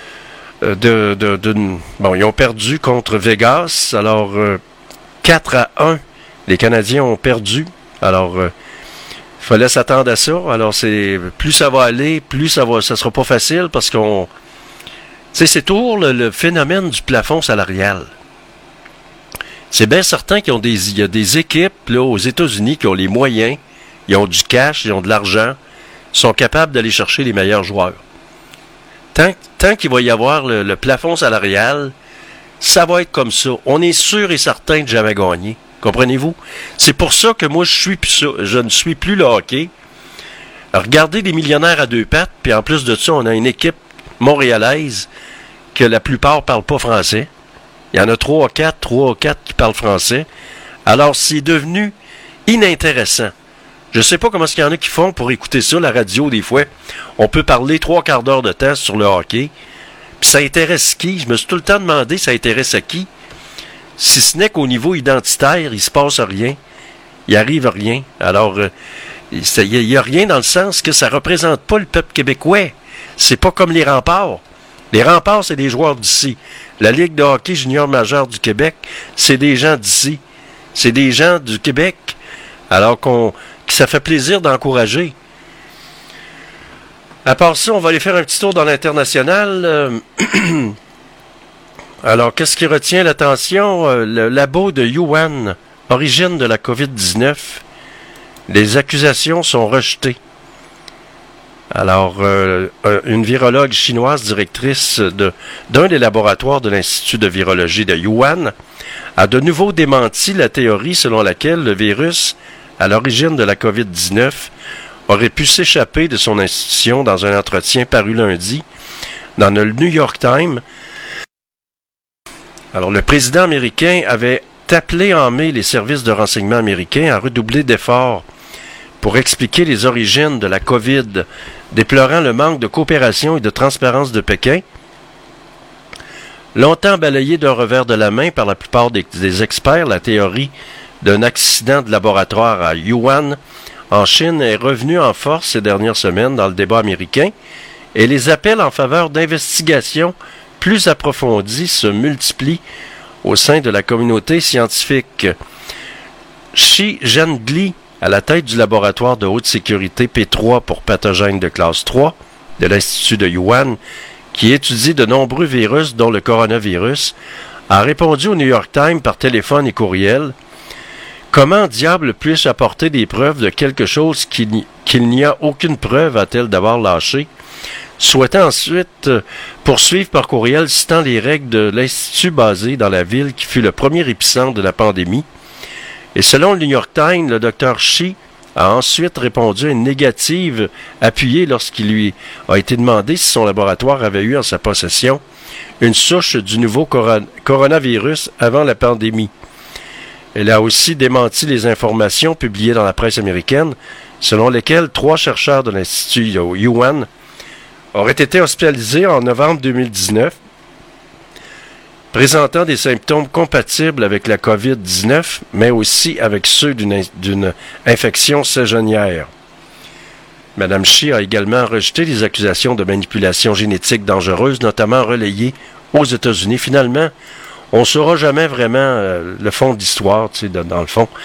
Speaker 1: bon, ils ont perdu contre Vegas. Alors, 4-1, les Canadiens ont perdu. Alors, il fallait s'attendre à ça. Alors, plus ça va aller, plus ça sera pas facile parce qu'on... Tu sais, c'est toujours le phénomène du plafond salarial. C'est bien certain qu'il y a des équipes là, aux États-Unis qui ont les moyens, ils ont du cash, ils ont de l'argent, sont capables d'aller chercher les meilleurs joueurs. Tant qu'il va y avoir le plafond salarial, ça va être comme ça. On est sûr et certain de jamais gagner. Comprenez-vous? C'est pour ça que moi, je ne suis plus le hockey. Regardez les millionnaires à 2 pattes, puis en plus de ça, on a une équipe montréalaise que la plupart ne parlent pas français. Il y en a 3 ou 4 qui parlent français. Alors, c'est devenu inintéressant. Je ne sais pas comment est-ce qu'il y en a qui font pour écouter ça, la radio, des fois. On peut parler 3/4 d'heure de temps sur le hockey. Puis ça intéresse qui? Je me suis tout le temps demandé, ça intéresse à qui? Si ce n'est qu'au niveau identitaire, il se passe rien. Il arrive rien. Alors, il n'y a rien dans le sens que ça ne représente pas le peuple québécois. C'est pas comme les Remparts. Les Remparts, c'est des joueurs d'ici. La Ligue de hockey junior majeur du Québec, c'est des gens d'ici. C'est des gens du Québec. Alors que ça fait plaisir d'encourager. À part ça, on va aller faire un petit tour dans l'international. Alors, qu'est-ce qui retient l'attention? Le labo de Wuhan, origine de la COVID-19. Les accusations sont rejetées. Alors, une virologue chinoise, directrice d'un des laboratoires de l'Institut de virologie de Wuhan, a de nouveau démenti la théorie selon laquelle le virus, à l'origine de la COVID-19, aurait pu s'échapper de son institution dans un entretien paru lundi dans le New York Times. Alors, le président américain avait appelé en mai les services de renseignement américains à redoubler d'efforts pour expliquer les origines de la COVID, déplorant le manque de coopération et de transparence de Pékin. Longtemps balayée d'un revers de la main par la plupart des experts, la théorie d'un accident de laboratoire à Wuhan, en Chine, est revenue en force ces dernières semaines dans le débat américain et les appels en faveur d'investigations plus approfondies se multiplient au sein de la communauté scientifique. Shi Zhengli, à la tête du laboratoire de haute sécurité P3 pour pathogènes de classe 3 de l'Institut de Wuhan, qui étudie de nombreux virus dont le coronavirus, a répondu au New York Times par téléphone et courriel. Comment diable puis-je apporter des preuves de quelque chose qu'il n'y a aucune preuve, a-t-elle d'avoir lâché, souhaitant ensuite poursuivre par courriel citant les règles de l'Institut basé dans la ville qui fut le premier épicentre de la pandémie. Et selon le New York Times, le Dr Shi a ensuite répondu à une négative appuyée lorsqu'il lui a été demandé si son laboratoire avait eu en sa possession une souche du nouveau coronavirus avant la pandémie. Elle a aussi démenti les informations publiées dans la presse américaine, selon lesquelles 3 chercheurs de l'Institut Wuhan auraient été hospitalisés en novembre 2019, présentant des symptômes compatibles avec la COVID-19, mais aussi avec ceux d'une infection saisonnière. Mme Shi a également rejeté les accusations de manipulation génétique dangereuse, notamment relayées aux États-Unis. Finalement, on ne saura jamais vraiment le fond de l'histoire, tu sais, dans le fond.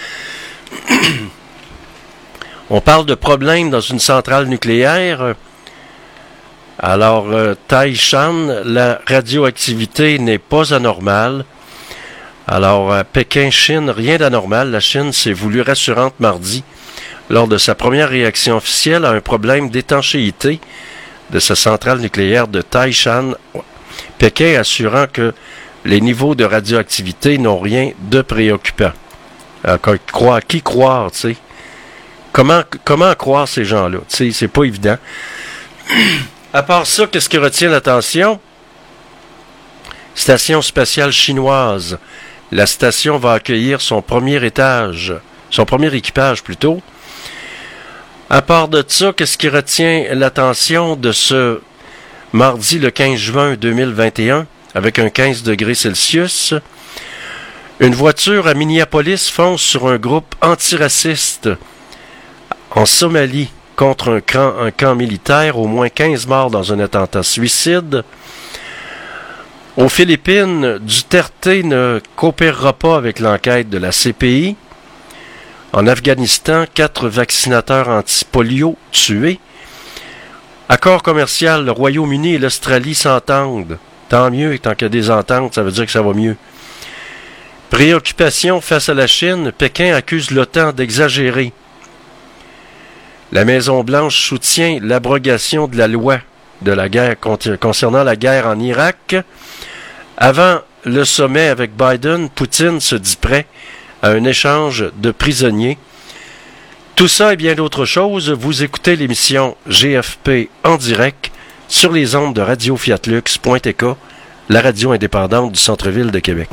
Speaker 1: On parle de problèmes dans une centrale nucléaire. Alors, Taishan, la radioactivité n'est pas anormale. Alors, Pékin, Chine, rien d'anormal. La Chine s'est voulue rassurante mardi lors de sa première réaction officielle à un problème d'étanchéité de sa centrale nucléaire de Taishan. Pékin assurant que les niveaux de radioactivité n'ont rien de préoccupant. Qui croire, tu sais? Comment croire ces gens-là? Tu sais, c'est pas évident. À part ça, qu'est-ce qui retient l'attention? Station spatiale chinoise. La station va accueillir son premier équipage plutôt. À part de ça, qu'est-ce qui retient l'attention de ce mardi le 15 juin 2021, avec un 15 degrés Celsius? Une voiture à Minneapolis fonce sur un groupe antiraciste en Somalie contre un camp militaire, au moins 15 morts dans un attentat suicide. Aux Philippines, Duterte ne coopérera pas avec l'enquête de la CPI. En Afghanistan, 4 vaccinateurs anti-polio tués. Accord commercial, le Royaume-Uni et l'Australie s'entendent. Tant mieux, tant qu'il y a des ententes, ça veut dire que ça va mieux. Préoccupation face à la Chine, Pékin accuse l'OTAN d'exagérer. La Maison-Blanche soutient l'abrogation de la loi de la guerre concernant la guerre en Irak. Avant le sommet avec Biden, Poutine se dit prêt à un échange de prisonniers. Tout ça et bien d'autres choses, vous écoutez l'émission GFP en direct sur les ondes de Radio Fiatlux.tk, la radio indépendante du centre-ville de Québec.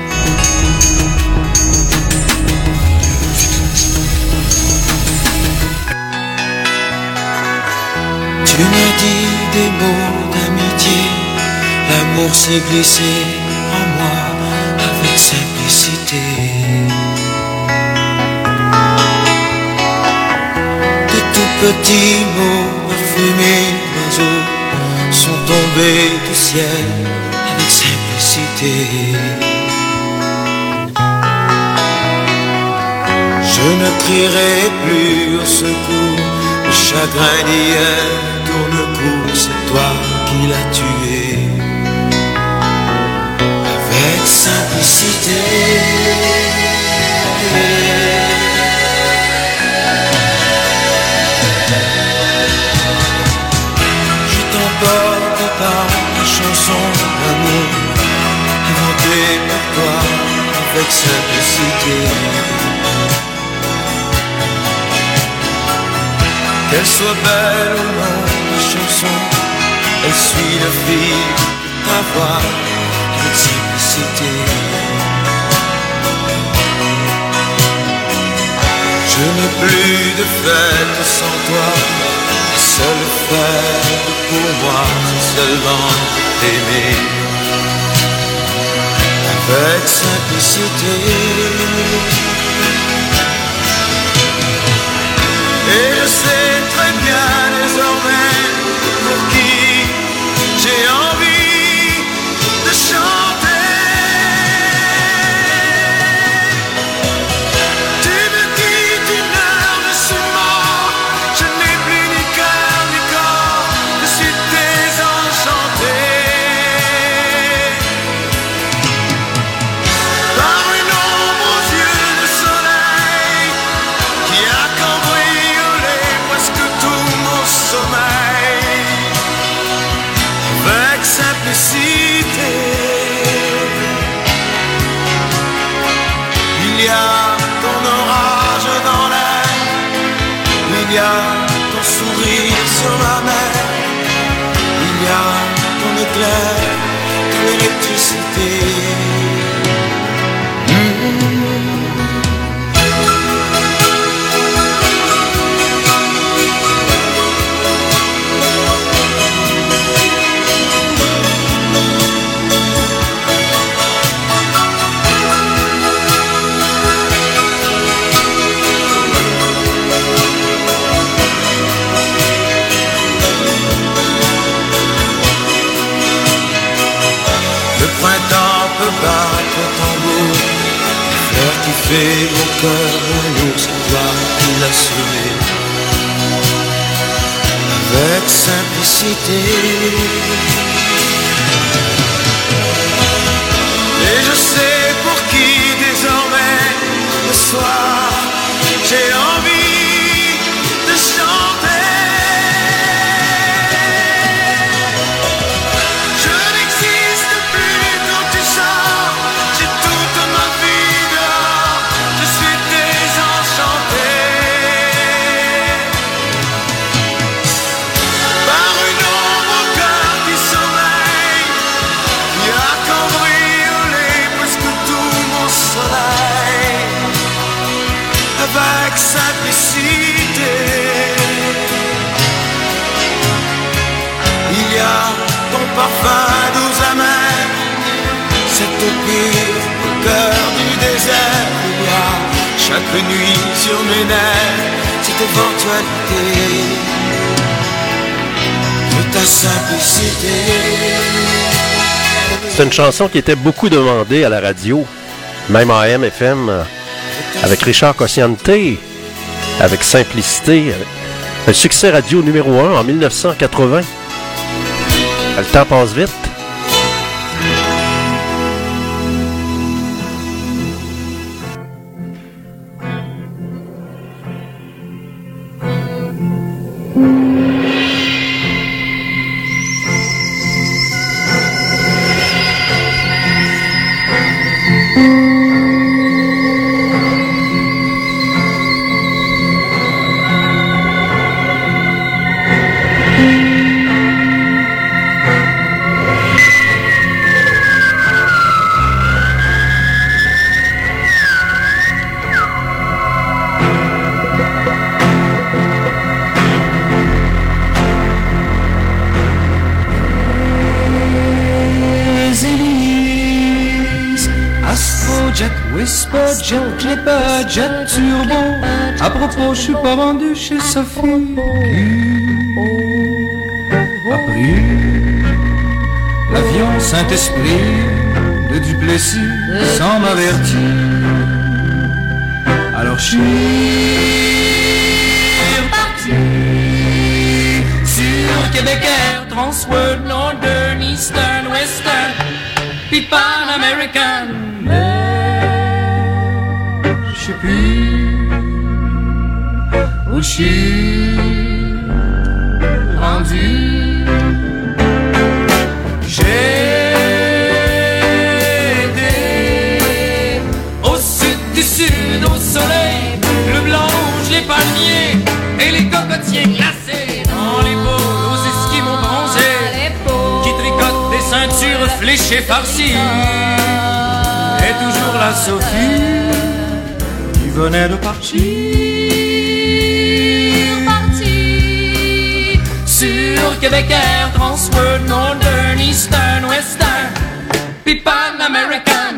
Speaker 10: Tu m'as dit des mots d'amitié, l'amour s'est glissé en moi avec simplicité. De tout petits mots parfumés d'oiseaux sont tombés du ciel avec simplicité. Je ne crierai plus au secours, le chagrin d'hier tourne court, c'est toi qui l'as tué. Avec simplicité. Je t'emporte par la chanson d'amour inventée par toi avec simplicité. Qu'elle soit belle ou non, la chanson, elle suit le fil de ta voix avec simplicité. Je n'ai plus de fête sans toi, la seule fête pour moi, c'est seulement t'aimer avec simplicité. Et je sais très bien désormais pour qui j'ai envie de chanter. Tu me quittes une heure de ce mort, je n'ai plus ni cœur ni corps, je suis désenchanté. Par une ombre aux yeux de soleil qui a cambriolé presque tout mon sommeil avec simplicité. Il y a ton orage dans l'air, il y a ton sourire sur la mer, il y a ton éclair, ton électricité. Printemps peut battre tambour, les fleurs qui fait mon cœur un ours, c'est toi qui l'as sauvé avec simplicité. Et je sais pour qui désormais le soir j'ai envie de chanter. Je n'existe plus quand tu sors, j'ai toute ma vie dehors, je suis désenchanté par une ombre au cœur qui sommeille, qui a cambriolé presque tout mon soleil avec simplicité. Il y a ton parfum doux amer, cette pire au cœur du désert. Il y a chaque nuit sur mes nerfs cette éventualité de ta simplicité.
Speaker 1: C'est une chanson qui était beaucoup demandée à la radio, même en AM, FM, avec Richard Cosciante, avec Simplicité, un succès radio numéro 1 en 1980. Le temps passe vite.
Speaker 5: Jet, Clipper, Jet Turbo. À propos, je suis pas vendu chez Sophie qui a pris l'avion Saint-Esprit de Duplessis sans m'avertir. Alors je suis reparti sur Québec Air, Transworld, Northern, Eastern, Western, puis Pan American. Je sais plus où je suis rendu. J'ai été au sud du sud, au soleil, le blanc, les palmiers et les cocotiers glacés dans les pots, aux esquimaux bronzés qui tricotent des ceintures fléchées farcies. Et toujours la Sophie venait de partir sur Québec Air, Transworld, Northern, Eastern, Western, puis Pan American.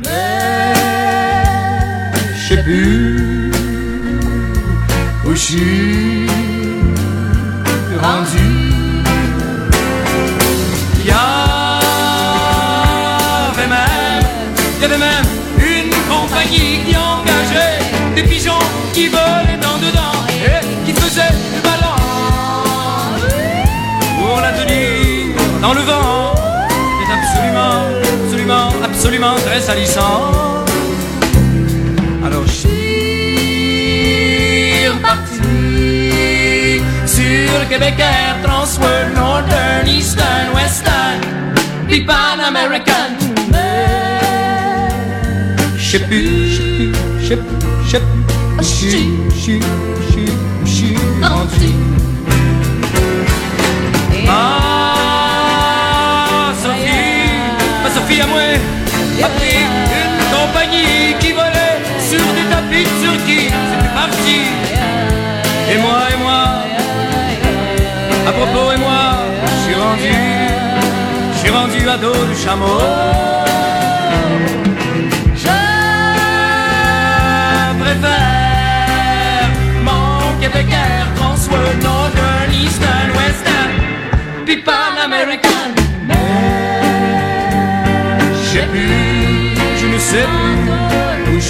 Speaker 5: Je sais plus où je suis rendu. Il y avait même une compagnie qui engageait des pigeons qui volaient dans dedans et qui faisaient le ballon pour la tenir dans le vent. C'est absolument très salissant. Alors je suis reparti sur Québec Air, Transworld, Northern, Eastern, Western, puis Pan American. Je sais plus où je suis rendu. Ma Sophie à moi a pris une compagnie qui volait sur des tapis de Turquie. C'était parti. Et moi, à propos, je suis rendu à dos du chameau. Préfère mon Québec Air, Transworld, Northern, Eastern, Western, puis Pan American. Je ne sais plus où je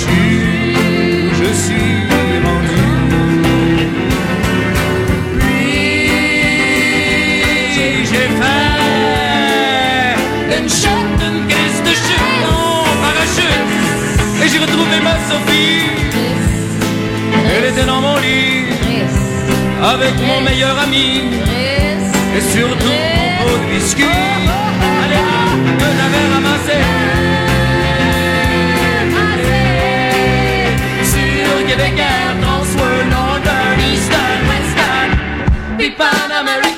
Speaker 5: suis rendu. Puis avec mon meilleur ami et surtout mon pot de whisky. Allez, que j'avais ramassé sur Québec Air, Transworld, Northern, Eastern, Western, puis Pan American.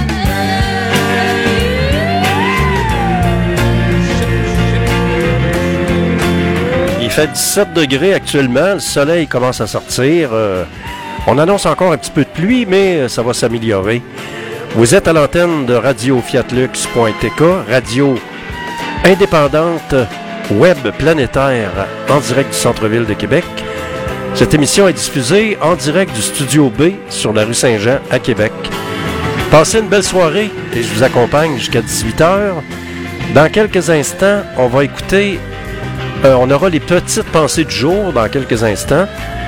Speaker 1: Il fait 17 degrés actuellement, le soleil commence à sortir. On annonce encore un petit peu de pluie, mais ça va s'améliorer. Vous êtes à l'antenne de Radio Fiatlux.tk, radio indépendante, web planétaire, en direct du centre-ville de Québec. Cette émission est diffusée en direct du Studio B sur la rue Saint-Jean à Québec. Passez une belle soirée et je vous accompagne jusqu'à 18h. Dans quelques instants, on va écouter... on aura les petites pensées du jour dans quelques instants.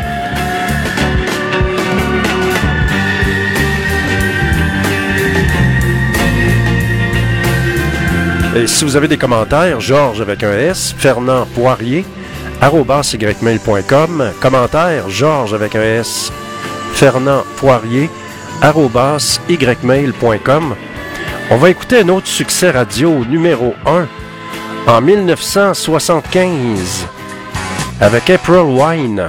Speaker 1: Et si vous avez des commentaires, Georges avec un S, Fernand Poirier, @ymail.com. Commentaires, Georges avec un S, Fernand Poirier, @ymail.com. On va écouter un autre succès radio numéro 1 en 1975 avec April Wine.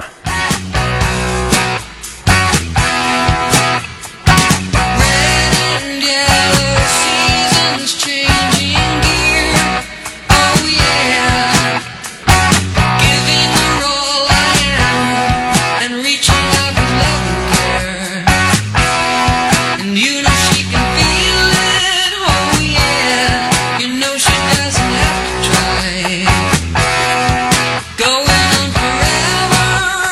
Speaker 11: Going on forever.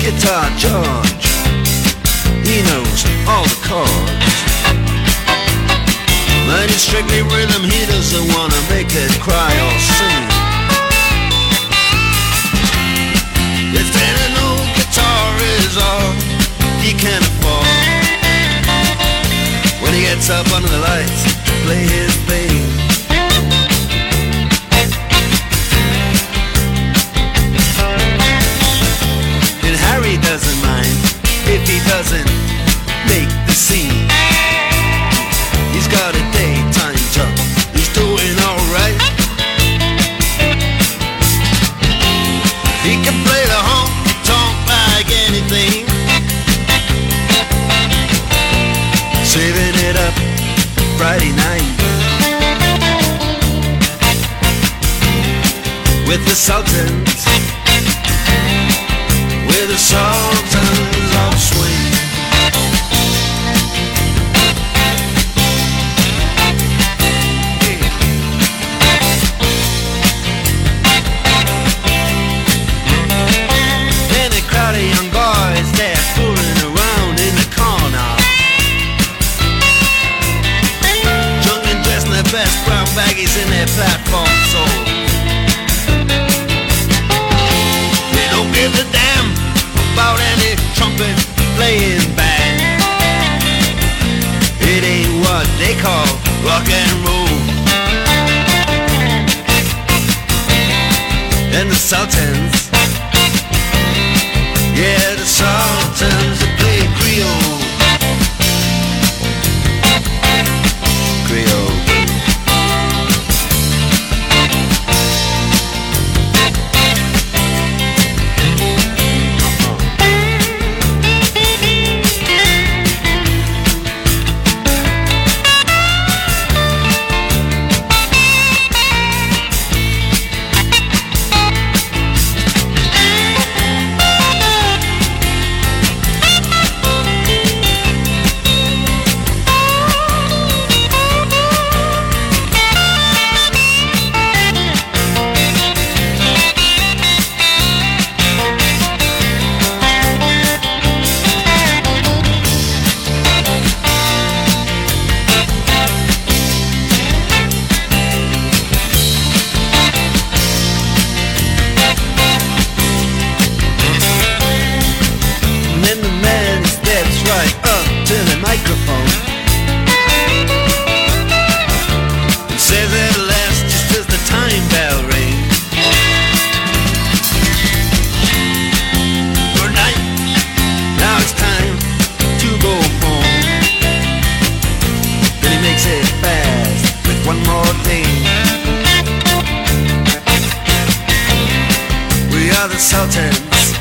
Speaker 10: Guitar George, he knows all the chords. But it's strictly rhythm, he doesn't wanna make it cry or sing. If an old guitar is all he can afford, when he gets up under the lights to play his thing, and Harry doesn't mind if he doesn't make the scene. He's got a daytime job, he's doing alright. He can play the honky-tonk like anything, saving it up Friday night with the Sultans, with the Sultans of Swing. Young boys, they're fooling around in the corner, drunk and dressed in their best brown baggies in their platform soul. They don't give a damn about any trumpet playing band. It ain't what they call rock and roll. And the Sultans, yeah, the Sultans that play Creole. Creole. Sultans,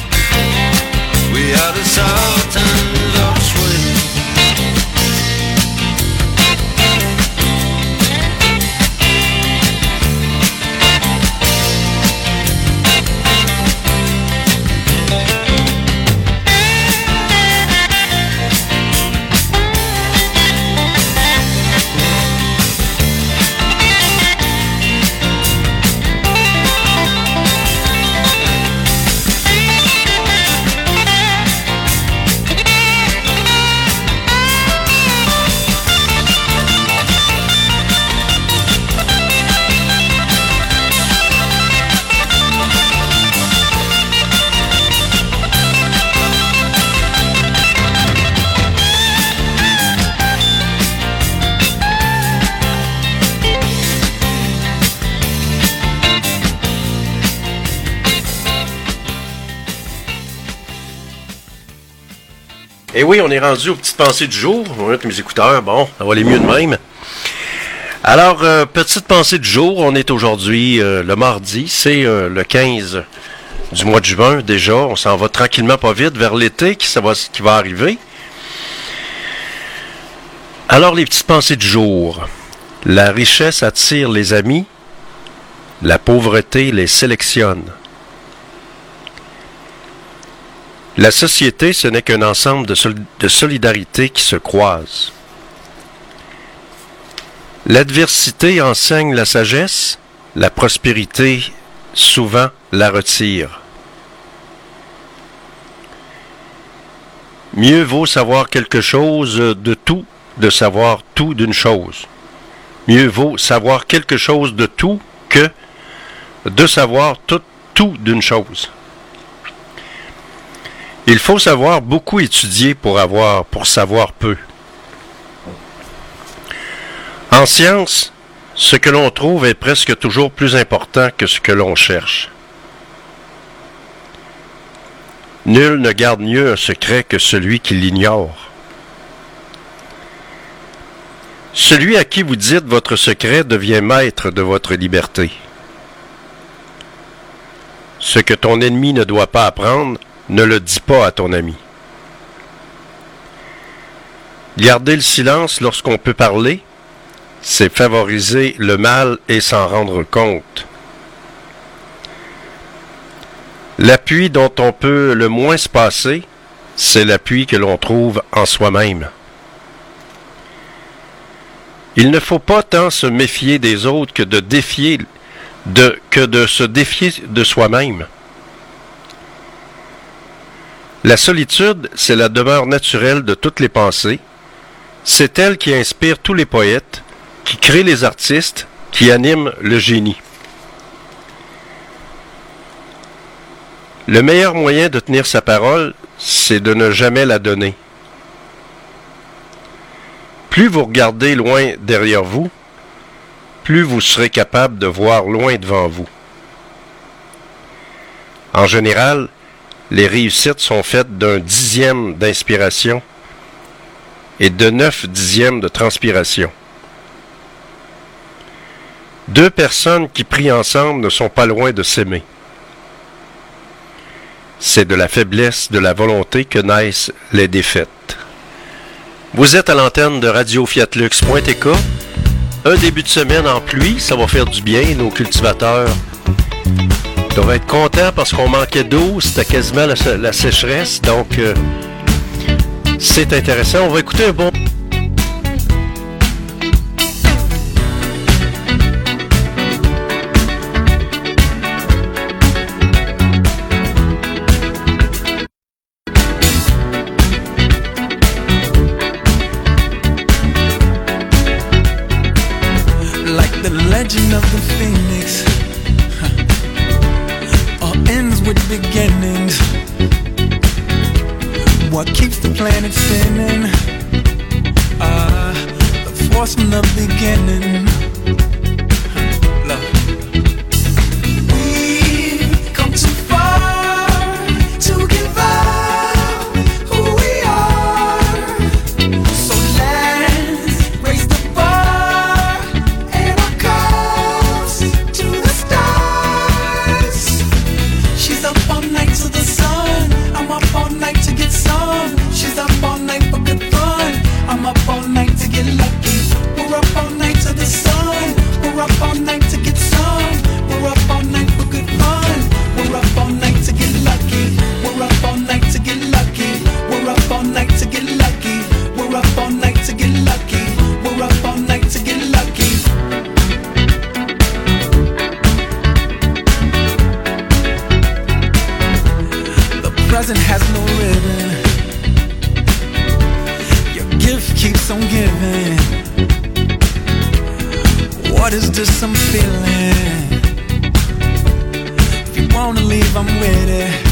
Speaker 10: we are the Sultans of Swing.
Speaker 1: Et oui, on est rendu aux petites pensées du jour. On va mettre mes écouteurs. Bon, ça va aller mieux de même. Alors, petite pensée du jour. On est aujourd'hui le mardi. C'est le 15 du mois de juin déjà. On s'en va tranquillement pas vite vers l'été qui va arriver. Alors, les petites pensées du jour. La richesse attire les amis. La pauvreté les sélectionne. La société, ce n'est qu'un ensemble de solidarités qui se croisent. L'adversité enseigne la sagesse, la prospérité souvent la retire. Mieux vaut savoir quelque chose de tout, de savoir tout d'une chose. Mieux vaut savoir quelque chose de tout que de savoir tout d'une chose. Il faut savoir beaucoup étudier pour savoir peu. En science, ce que l'on trouve est presque toujours plus important que ce que l'on cherche. Nul ne garde mieux un secret que celui qui l'ignore. Celui à qui vous dites votre secret devient maître de votre liberté. Ce que ton ennemi ne doit pas apprendre, ne le dis pas à ton ami. Garder le silence lorsqu'on peut parler, c'est favoriser le mal et s'en rendre compte. L'appui dont on peut le moins se passer, c'est l'appui que l'on trouve en soi-même. Il ne faut pas tant se méfier des autres que de se défier de soi-même. La solitude, c'est la demeure naturelle de toutes les pensées. C'est elle qui inspire tous les poètes, qui crée les artistes, qui anime le génie. Le meilleur moyen de tenir sa parole, c'est de ne jamais la donner. Plus vous regardez loin derrière vous, plus vous serez capable de voir loin devant vous. En général, les réussites sont faites d'un 10e d'inspiration et de 9/10 de transpiration. 2 personnes qui prient ensemble ne sont pas loin de s'aimer. C'est de la faiblesse de la volonté que naissent les défaites. Vous êtes à l'antenne de Radio-Fiat-Lux.tk. Un début de semaine en pluie, ça va faire du bien. Nos cultivateurs doivent être contents parce qu'on manquait d'eau. C'était quasiment la sécheresse. Donc, c'est intéressant. On va écouter un bon...
Speaker 10: Legend of the Phoenix, all ends with beginnings. What keeps the planet spinning? The force from the beginning. Love. We've come too far to give up who we are. So let's raise the bar and our cups to the stars. She's up all night to the sun. I'm up all night to get some. She's up all night for good fun. I'm up all night to get lucky. We're up all night to the sun. We're up all night to get some. We're up all night for good fun. We're up all night to get lucky. We're up all night to get lucky. We're up all night to get lucky. We're up all night to get lucky. We're up all night to get lucky. The present has no ribbon. Your gift keeps on giving. What is this I'm feeling? If you wanna leave, I'm with it.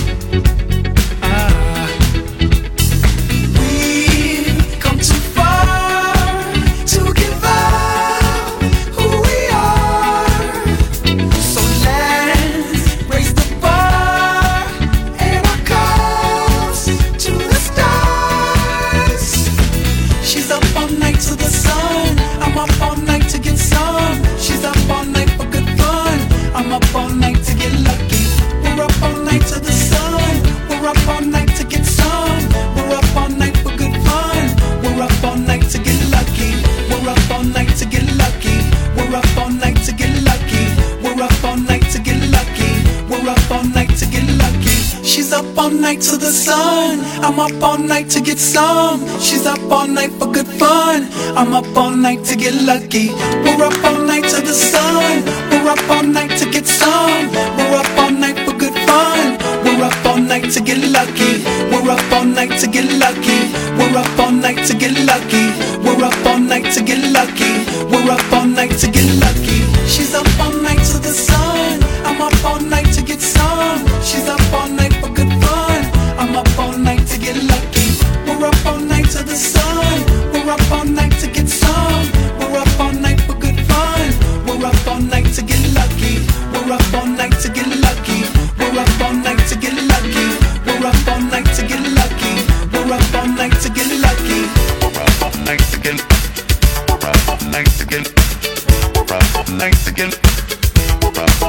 Speaker 10: We've come too far to give up who we are. So let's raise the bar and our cups to the stars. She's up all night to the sun. I'm up all night to get some. She's up all night for good fun. I'm up all night to get lucky. We're up all night to the sun. We're up all night to get some. We're up all night for good fun. We're up all night to get lucky. We're up all night to get lucky. We're up all night to get lucky. We're up all night to get lucky. We're up all night to get lucky. She's up all night to the sun. I'm up all night to get some. She's up all night for good fun. I'm up all night to get lucky. We're up all night to the sun. We're up all night to get some. We're up all night for good fun. We're up all night to get lucky. We're up all night to get lucky.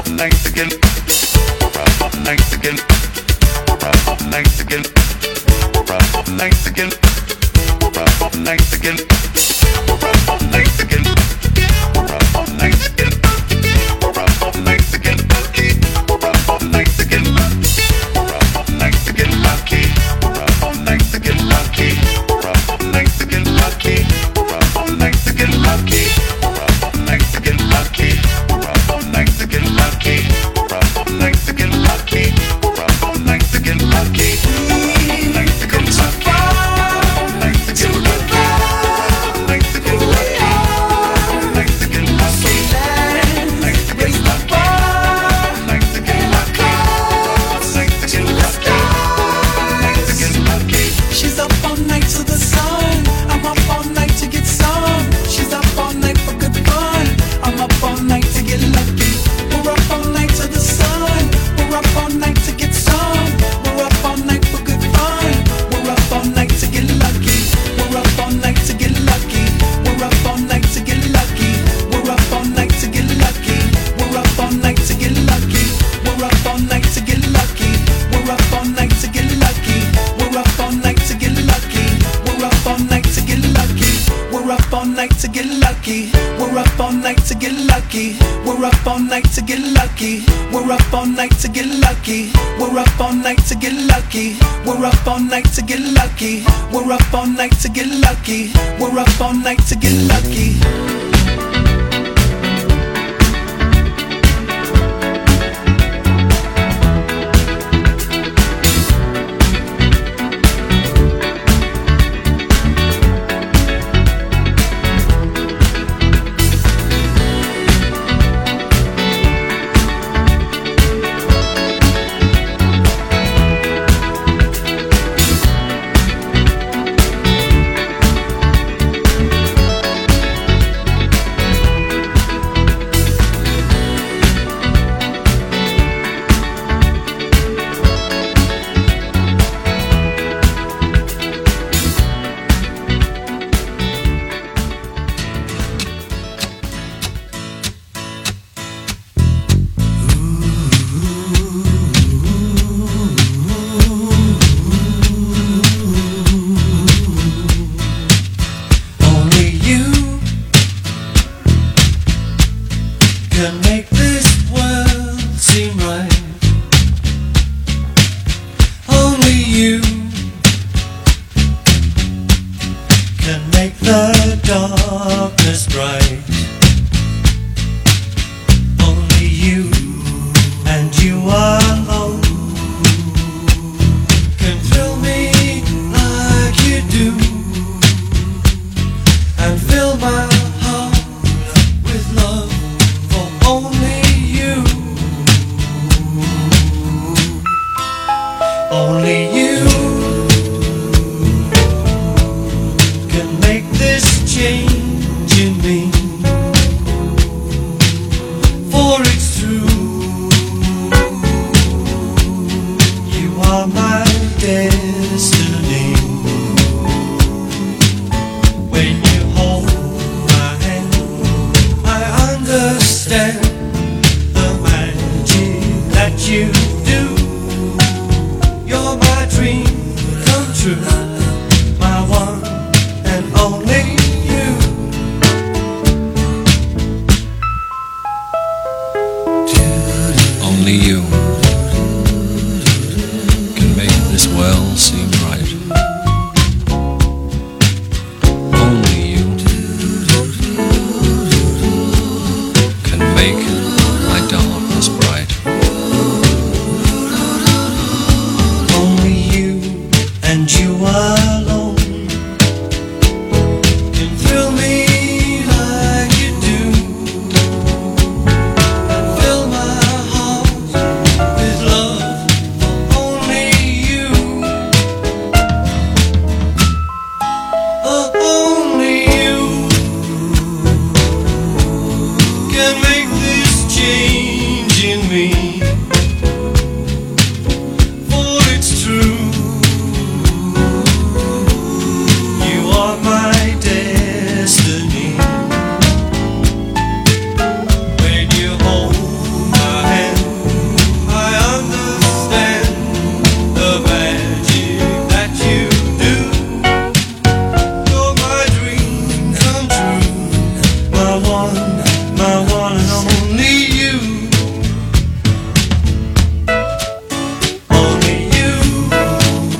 Speaker 10: When you hold my hand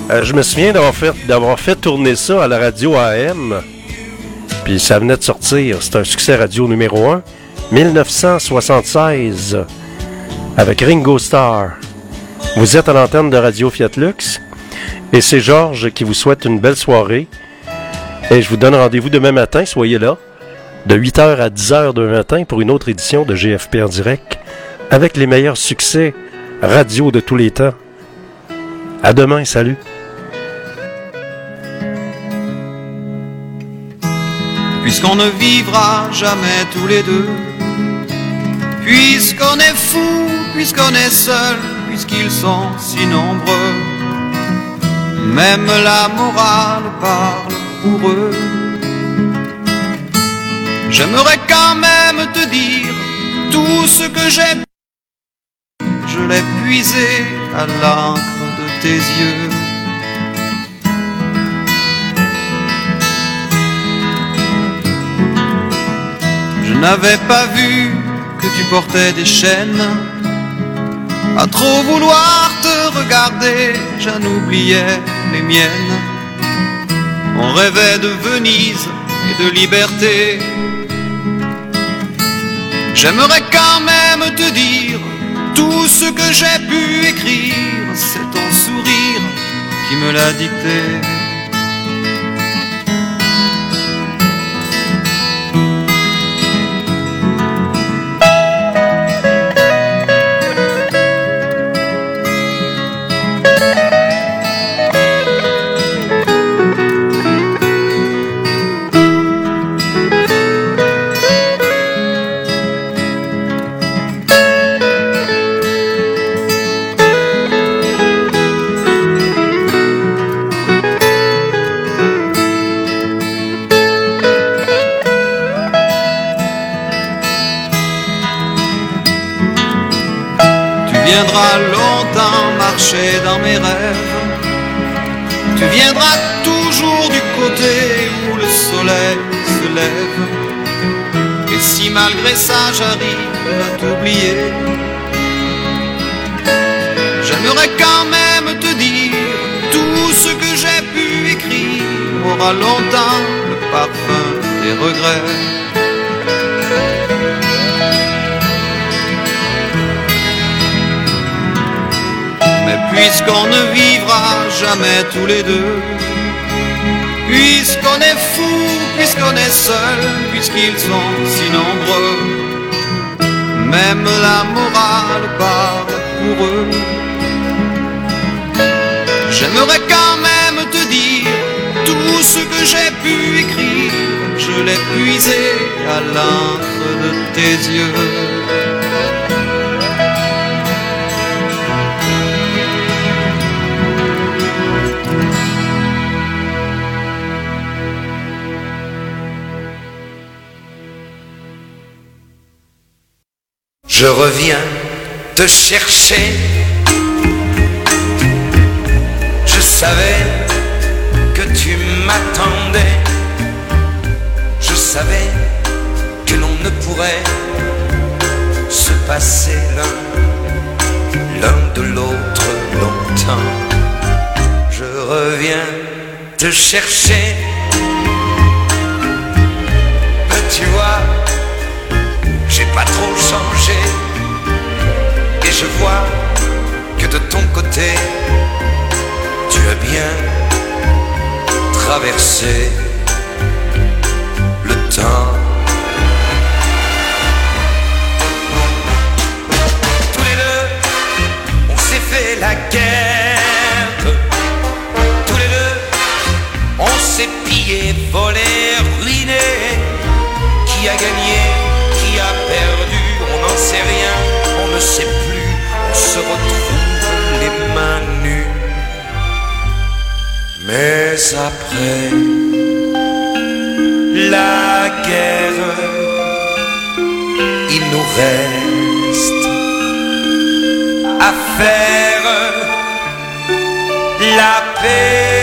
Speaker 1: Je me souviens d'avoir fait tourner ça à la radio AM. Puis ça venait de sortir. C'est un succès radio numéro 1. 1976. Avec Ringo Starr. Vous êtes à l'antenne de Radio Fiat Lux. Et c'est Georges qui vous souhaite une belle soirée. Et je vous donne rendez-vous demain matin. Soyez là. De 8h à 10h demain matin pour une autre édition de GFP en direct. Avec les meilleurs succès radio de tous les temps. À demain. Salut.
Speaker 11: Puisqu'on ne vivra jamais tous les deux, puisqu'on est fou, puisqu'on est seul, puisqu'ils sont si nombreux, même la morale parle pour eux. J'aimerais quand même te dire tout ce que j'ai, je l'ai puisé à l'encre de tes yeux. Je n'avais pas vu que tu portais des chaînes. À trop vouloir te regarder, j'en oubliais les miennes. On rêvait de Venise et de liberté. J'aimerais quand même te dire tout ce que j'ai pu écrire. C'est ton sourire qui me l'a dicté. Tu viendras longtemps marcher dans mes rêves. Tu viendras toujours du côté où le soleil se lève. Et si malgré ça j'arrive à t'oublier, j'aimerais quand même te dire tout ce que j'ai pu écrire aura longtemps le parfum des regrets. Puisqu'on ne vivra jamais tous les deux, puisqu'on est fou, puisqu'on est seul, puisqu'ils sont si nombreux, même la morale parle pour eux. J'aimerais quand même te dire tout ce que j'ai pu écrire, je l'ai puisé à l'encre de tes yeux.
Speaker 12: Je reviens te chercher. Je savais que tu m'attendais. Je savais que l'on ne pourrait se passer l'un de l'autre longtemps. Je reviens te chercher. Mais tu vois, j'ai pas trop changé. Et je vois que de ton côté tu as bien traversé le temps. Tous les deux on s'est fait la guerre. Tous les deux on s'est pillé, volé, ruiné. Qui a gagné, qui a perdu, on n'en sait rien, on ne sait plus, on se retrouve les mains nues. Mais après la guerre, il nous reste à faire la paix.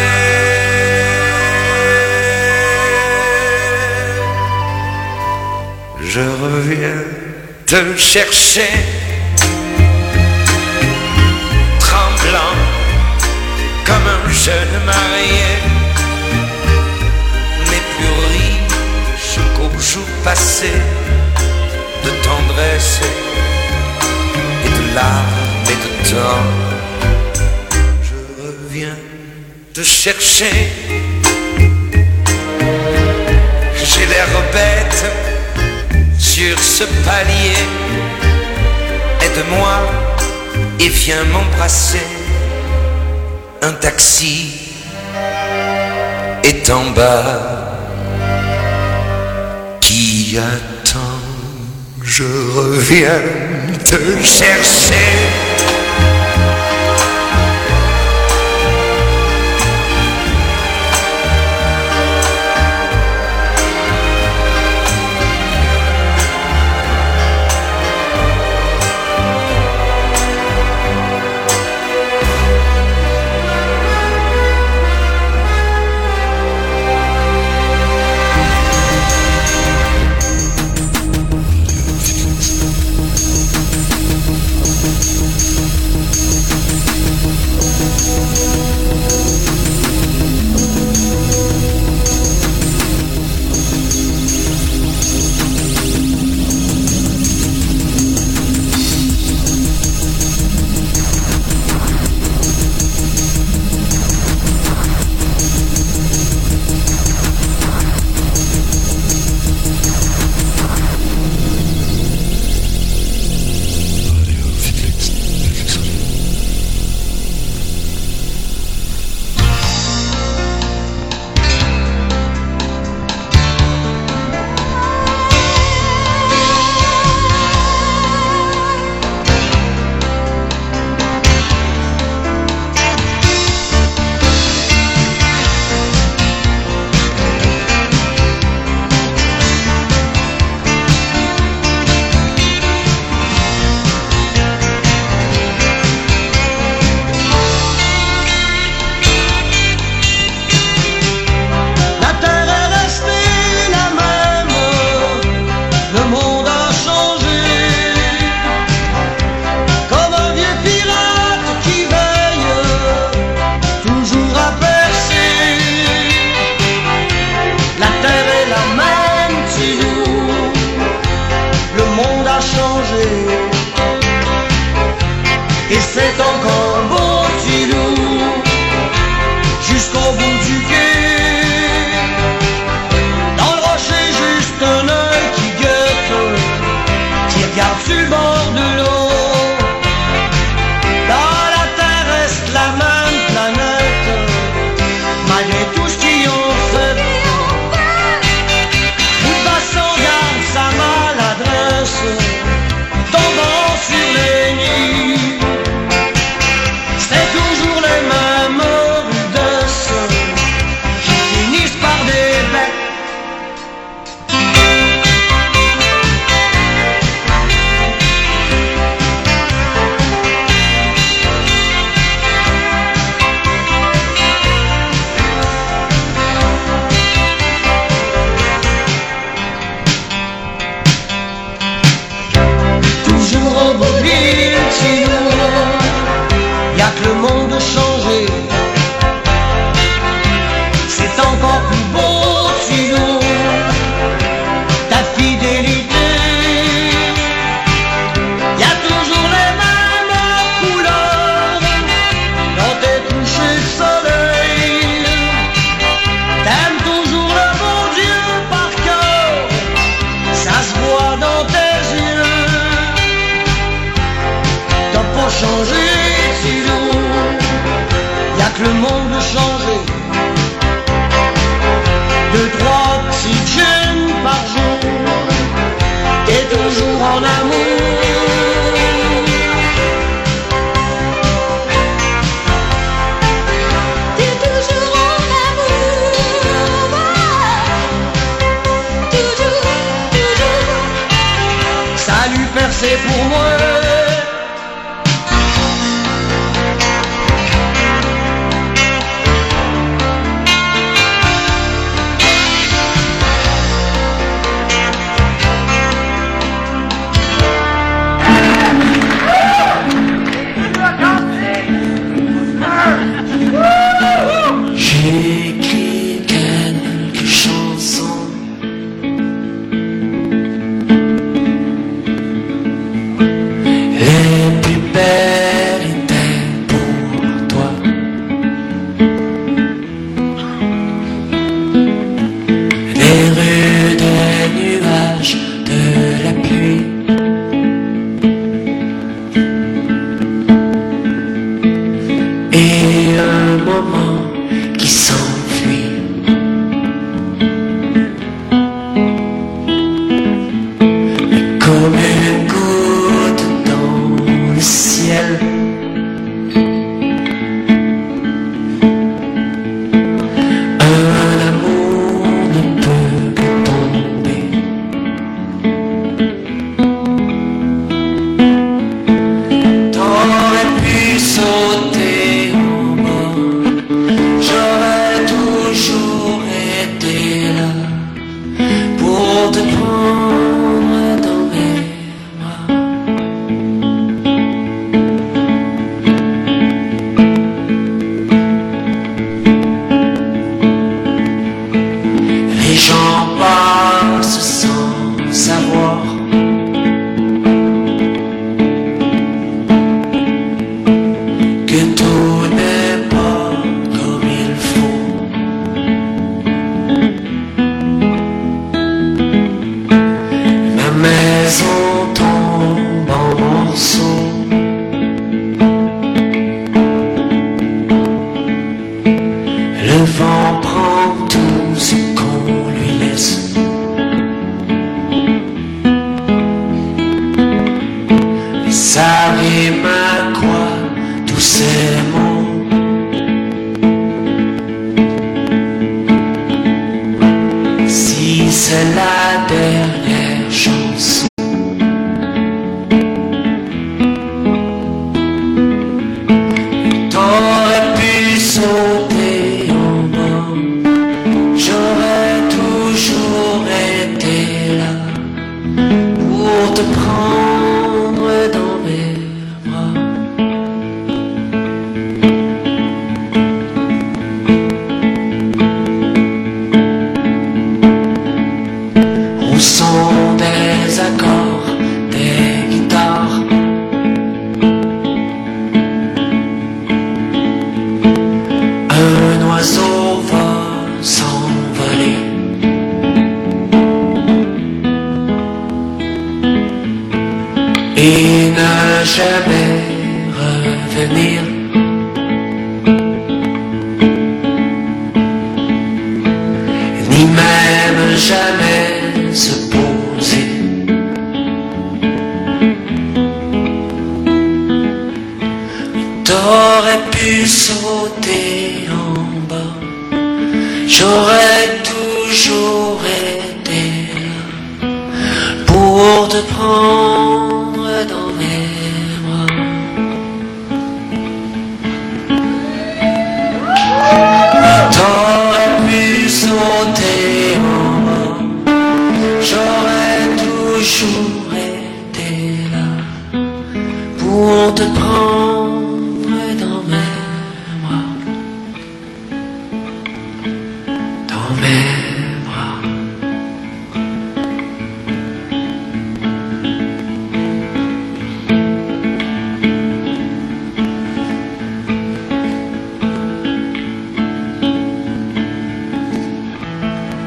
Speaker 12: Je reviens te chercher, tremblant comme un attends, je reviens te chercher. J'ai l'air bête sur ce palier. Aide-moi et viens m'embrasser. Un taxi est en bas qui attend. Je reviens te chercher.
Speaker 10: aimons. Si c'est la dernière chanson, t'aurais pu sauter en bas, j'aurais toujours été là pour te prendre dans mes bras. Où sont des accords, des guitares, un oiseau va s'envoler. Et ne jamais revenir. Ni même jamais se poser. T'aurais pu sauter en bas, j'aurais toujours été là pour te prendre dans mes bras. T'aurais pu sauter en bas, j'aurais toujours été là pour te prendre